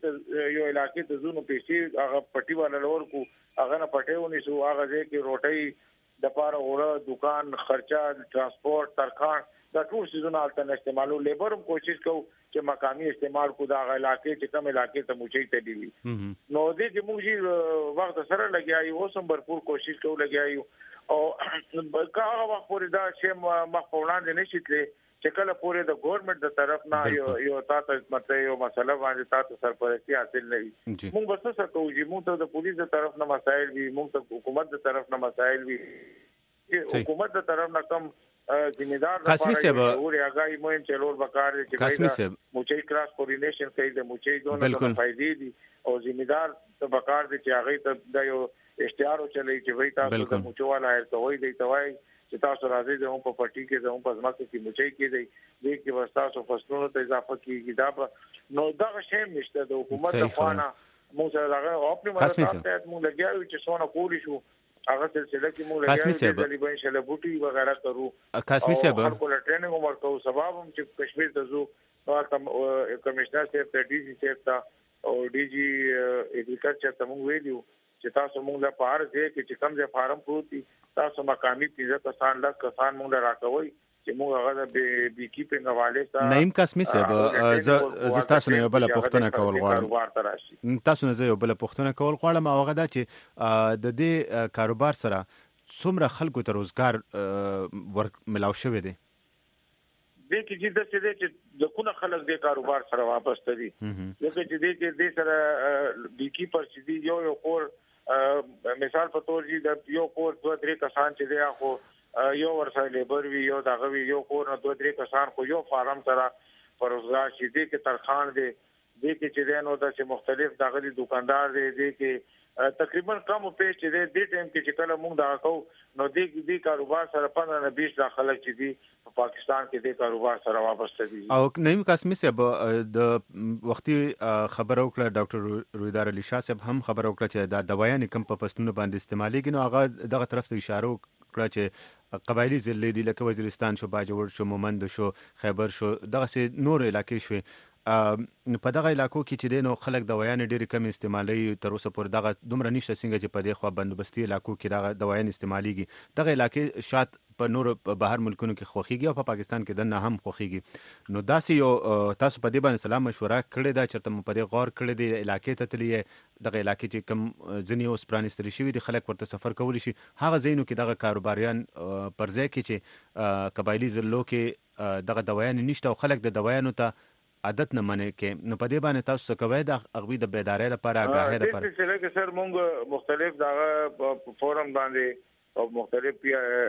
علاقې ته زونو پیسې هغه پټي والا لور کو هغه نه پټیونی سو هغه کې روټي د پاره اوره دکان خرچه ترانسپورت ترخان دا ټول سيزونه الټن استعمالو لیبر هم کوشش کوو چې مقامی استعمال کو دا علاقې چې کوم علاقې ته موچي ته دی نو دې چې موږ وخت سره لګیایو اوس هم भरपूर کوشش کوو لګیایو او کاغه وخت پورې دا چې مخفونان دي نشیتلې چې کله پورې د ګورنمنت د طرف نه یو تاسو مته یو مسله باندې تاسو سرپرستی حاصل نه وي موږ بس څه کوو چې موږ ته د پولیس د طرف نه مسایل وي موږ ته حکومت د طرف نه مسایل وي حکومت د طرف نه کم ذمہدار قاسمی صاحب او هغه مهم چلور وکړي چې قاسمی صاحب موچي کراس کوارډینیشن کوي د موچي دونه فائدې دي او ذمہدار ته وکړي چې هغه ته د یو اشتهار چلی چې وای تاسو د موچو والا هرڅوي دی توای چې تاسو راځي زموږ په پټي کې زموږ په ځمکه کې موچي کې دی د کې وستاسو فصلونو ته اضافه کیږي دا نو دا شی نشته د حکومت د خوانه موږ سره هغه خپل مرسته موږ لګیاو چې څونه کولی شو هغه سلسله کې موږ لګیاو چې د انشاء الله بوټي وغیرہ کرو قاسمی صاحب خپل ټریننګ ورکو سبب هم چې کشمیر ته زو کمشنر صاحب ته ډي سي صاحب ته او ډي جي اګریکلچر ته موږ ویلو چې تاسو موږ له پاره دې چې کوم ځای فارم پروتي تاسو مقامی 15 کسان لا کسان موږ راکوي چې موږ هغه د بی کیپینګ حواله سره نعیم قاسمی صاحب ز تاسو نه یو بل پوښتنه کول غواړم تاسو نه یو بل پوښتنه کول غواړم هغه دا چې د دې کاروبار سره څومره خلکو ته روزګار ورک ملاو شوی دی د کې چې د کومه خلک د کاروبار سره واپس تري لکه چې د سره بی کیپر چې یو خور مثال په تور جی د یو کور 2-3 کسان چې دی خو یو ورسره لیبر وی یو دغه وی یو کور نه 2-3 کسان خو یو فارم سره پروزګار شي دي کې ترخان دي کې چې دی نو د مختلف دغه دکاندار دي کې تقریبا کم په چې دی ټیم کې چې کله موږ دا کو نو دی کاروبار سره 15-20 لاک خلک چې دي په پاکستان کې د کاروبار سره وابسته دي. او نیم قاسمی صاحب د وختي خبر وکړه ډاکټر رویدار علي شاه صاحب هم خبر وکړه چې دا دوايان کم په فصلونو باندې استعمالېږي نو هغه دغه طرف ته اشاره وکړه چې قبایلی ضلع دي لکه وزیرستان شو باجوړ شو مومند شو خیبر شو دغه سي نور علاقې شوي په دغه علاقو کې چې دینو خلک دوايان ډېر کم استعمالي تر اوسه پورې دغه دومره نشته څنګه چې په دې خوا بندوبستي علاقو کې دغه دوايان استعماليږي دغه علاقې شات په نور بهر ملکونو کې خوخيږي او په پاکستان کې دنه هم خوخيږي نو داسې یو تاسو په دې باندې سلام مشوره کړې ده چې تم په دې غور کړې دي علاقې ته تللی دغه علاقې چې کم ځنی اوس پرانستري شوی دي خلک ورته سفر کولی شي هغه ځینو کې دغه کاروباریان پر ځای کې چې قبایلی ضلعو کې دغه دوايان نشته او خلک د دوايانو ته عادت نه منې کې نو په دې باندې تاسو څه کوئ د اغوی د بیدارۍ لپاره آگاهۍ لپاره د سلسله کې سر مونږ مختلف دغه فورم باندې او مختلف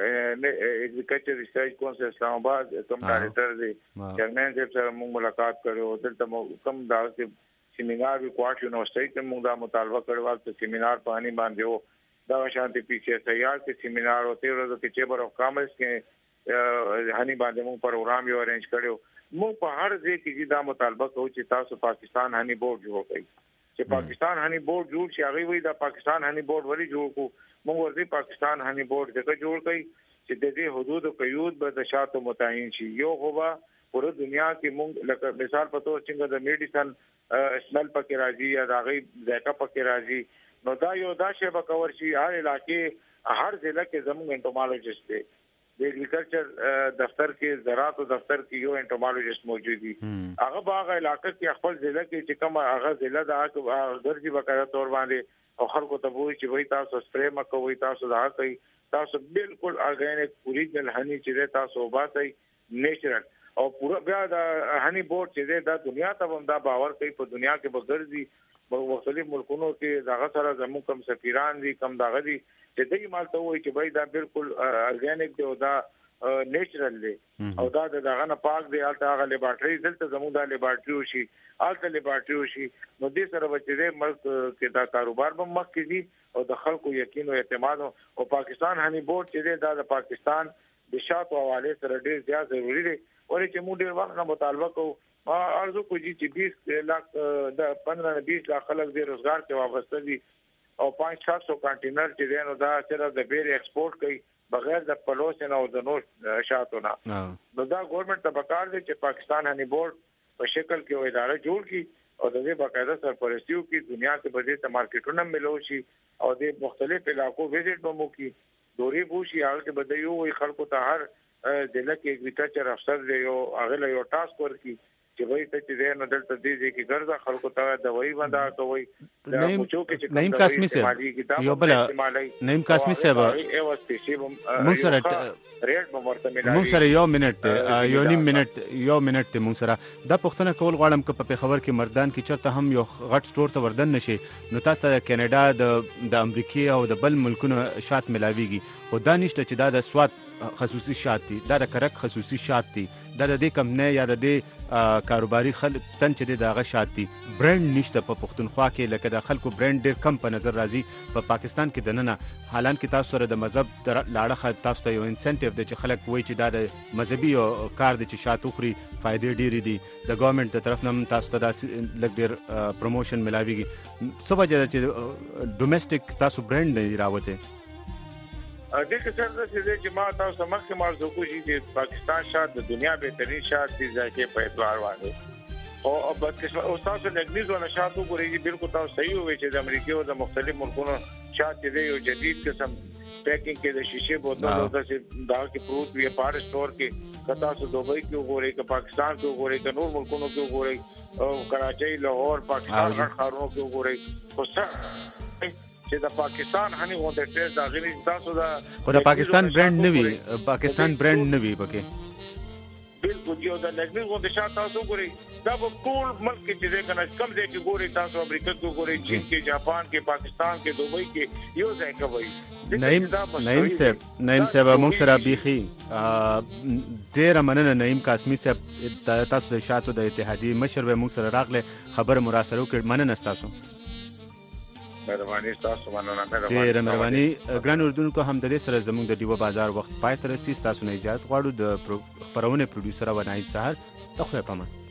اګریکلچر ریسرچ کونسل اسلام آباد کوم ډایریکټر دی چیرمن صاحب سره مونږ ملاقات کړو دلته کوم دا سیمینار وی کوارټ یونیورسيټي ته مونږ دا مطالبه کړو چې سیمینار پانی باندې وو دا شانتي پیچې سیار کې سیمینار او 13 ورځې کې چیمبر اف کامرس کې هني باندې مونږ پروګرام یو ارینج کړو مونږ په هر ځای کې دا مطالبه کوو چې تاسو پاکستان هني بورډ جوړ کړئ چې پاکستان هني بورډ جوړ شي هغه وی دا پاکستان هني بورډ ولی جوړ کو مونږ ورته پاکستان هني بورډ څنګه جوړ کړئ چې د دې حدود او قیود به د شاتو متعین شي یو هوا پوره دنیا کې مونږ لکه مثال په توګه څنګه د میډیسن سمل پکې راځي یا د غي ذایقه پکې راځي نو دا یو دا شی به کور شي هر علاقې هر ضلع کې زموږ انټومالوجیست دی د اګریکلچر دفتر کې زراعت دفتر کې یو انټومالوجیست موجود دي هغه باغ علاقې کې خپل ضلع کې چې کوم هغه ضلع د درجه بقایا تور باندې او خلکو ته وایي چې وای تاسو سپری مکوئ تاسو دا کوي تاسو بالکل ارګانیک اوریجنل هني چې تاسو وباسئ نیچرل او پورا بیا د هني بورډ چې د دنیا ته هم دا باور کوي په دنیا کې بغرضي مختلف ملکونو کې داغه سره زموږ کم سفیران دي کم داغه دي چې دای مال ته وایي چې بای دا بالکل ارګانیک دی او دا نیچرل دی او دا دغه نه پاک دی الته هغه لیبارټری دلته زموږ د لیبارټری شي الته لیبارټری شي نو دې سره بچي ملک کې دا کاروبار به مخ کې دي او د خلکو یقین او اعتماد او پاکستان هني بورډ چې دا د پاکستان د شاتو حواله سره ډیر زیات ضروری دی او چې موږ ډیر وخت نه مطالبه کوو ارزو کوي چې 20 لاک د 15-20 لاک خلک د روزګار کې وابسته دي او 500 کانټینر چې دینو دا چې د بیر ایکسپورټ کوي بغیر د پلوس نه او د نو شاتو نه نو دا ګورنمنت ته پکار دی چې پاکستان هني بورډ په شکل کې اداره جوړ کړي او د دې باقاعده سرپرستیو کې دنیا کې به د مارکیټونو ملو شي او د مختلف علاقو وزټ به مو کې دوري بوشي هغه کې بدایو وي خلکو ته هر ضلع کې اګریکلچر افسر دی او هغه له یو ټاسک ورکی چې وایي ته چې نه دلته دې کې ګرځا خلکو ته دوايي وندا کوي نیم قاسمی صاحب یو بل نیم قاسمی صاحب موږ سره یو منټ ته موږ سره دا پښتنه کول غواړم چې په خبر کې مردان کې چرته هم یو غټ سٹور ته وردن نشي نو تاسو کینیډا د امریکای او د بل ملکونو شات ملاويږي خو دا نشته چې دا د سواد خصوصي شات دي دا د کرک خصوصي شات دي دا د دې کمپنی یا د دې کاروباري خلک تن چې دغه شات دي برند نشته په پښتونخوا کې لکه د خلکو برند ډیر کم په نظر راځي په پاکستان کې دننه حالانکه تاسو سره د مذهب لاړه تاسو ته یو انسنټیو دی چې خلک وایي چې دا د مذهبي کار دی چې شات خوري فائدې ډېرې دي د ګورنمنت تر طرف نه تاسو ته لږ ډېر پروموشن ملاويږي څه وجه چې ډومېسټک تاسو برند نه راوته د کثر د جماعت تاسو مخکې مرزو کوي چې پاکستان شات د دنیا بهترین شات دي ځکه په اعتبار باندې او بس او تاسو د انګلیز ولا شات وګورئ بالکل تاسو صحیح وي چې د امریکا او د مختلف ملکونو شات دي یو جدید قسم پیکینګ کې د شیشه بوتل او د دا کې پروت وي په سٹور کې کتا سو دوبۍ کې وګورئ چې پاکستان کې وګورئ چې نور ملکونو کې وګورئ او کراچۍ لاهور پاکستان غړخارونو کې وګورئ خو چې د پاکستان هني غونډه ټیسټ دا غوښتي تاسو دا خو د پاکستان برند نه وي پاکستان برند نه وي پکې بالکل یو د لګنی غونډه شات تاسو ګورئ دا په ټول ملک کې چې کنه کم ځای کې ګوري تاسو امریکا کې ګوري چین کې جاپان کې پاکستان کې دوبۍ کې یو ځای کوي نعیم صاحب موږ سره بيخي ډېر مننه نعیم قاسمی صاحب تاسو د شاتو د اتحادیې مشر و موږ سره راغله خبر مراسله وکړه مننه تاسو مهرباني تاسو مننه ډېر مهرباني ګران اردوونکو هم د دې سره زموږ د ډیوه بازار وخت پای ته رسي تاسو نه اجازه غواړو د خبرونه پروډوسر و نایب سهار ته خو په امان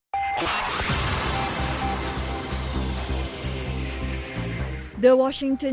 The Washington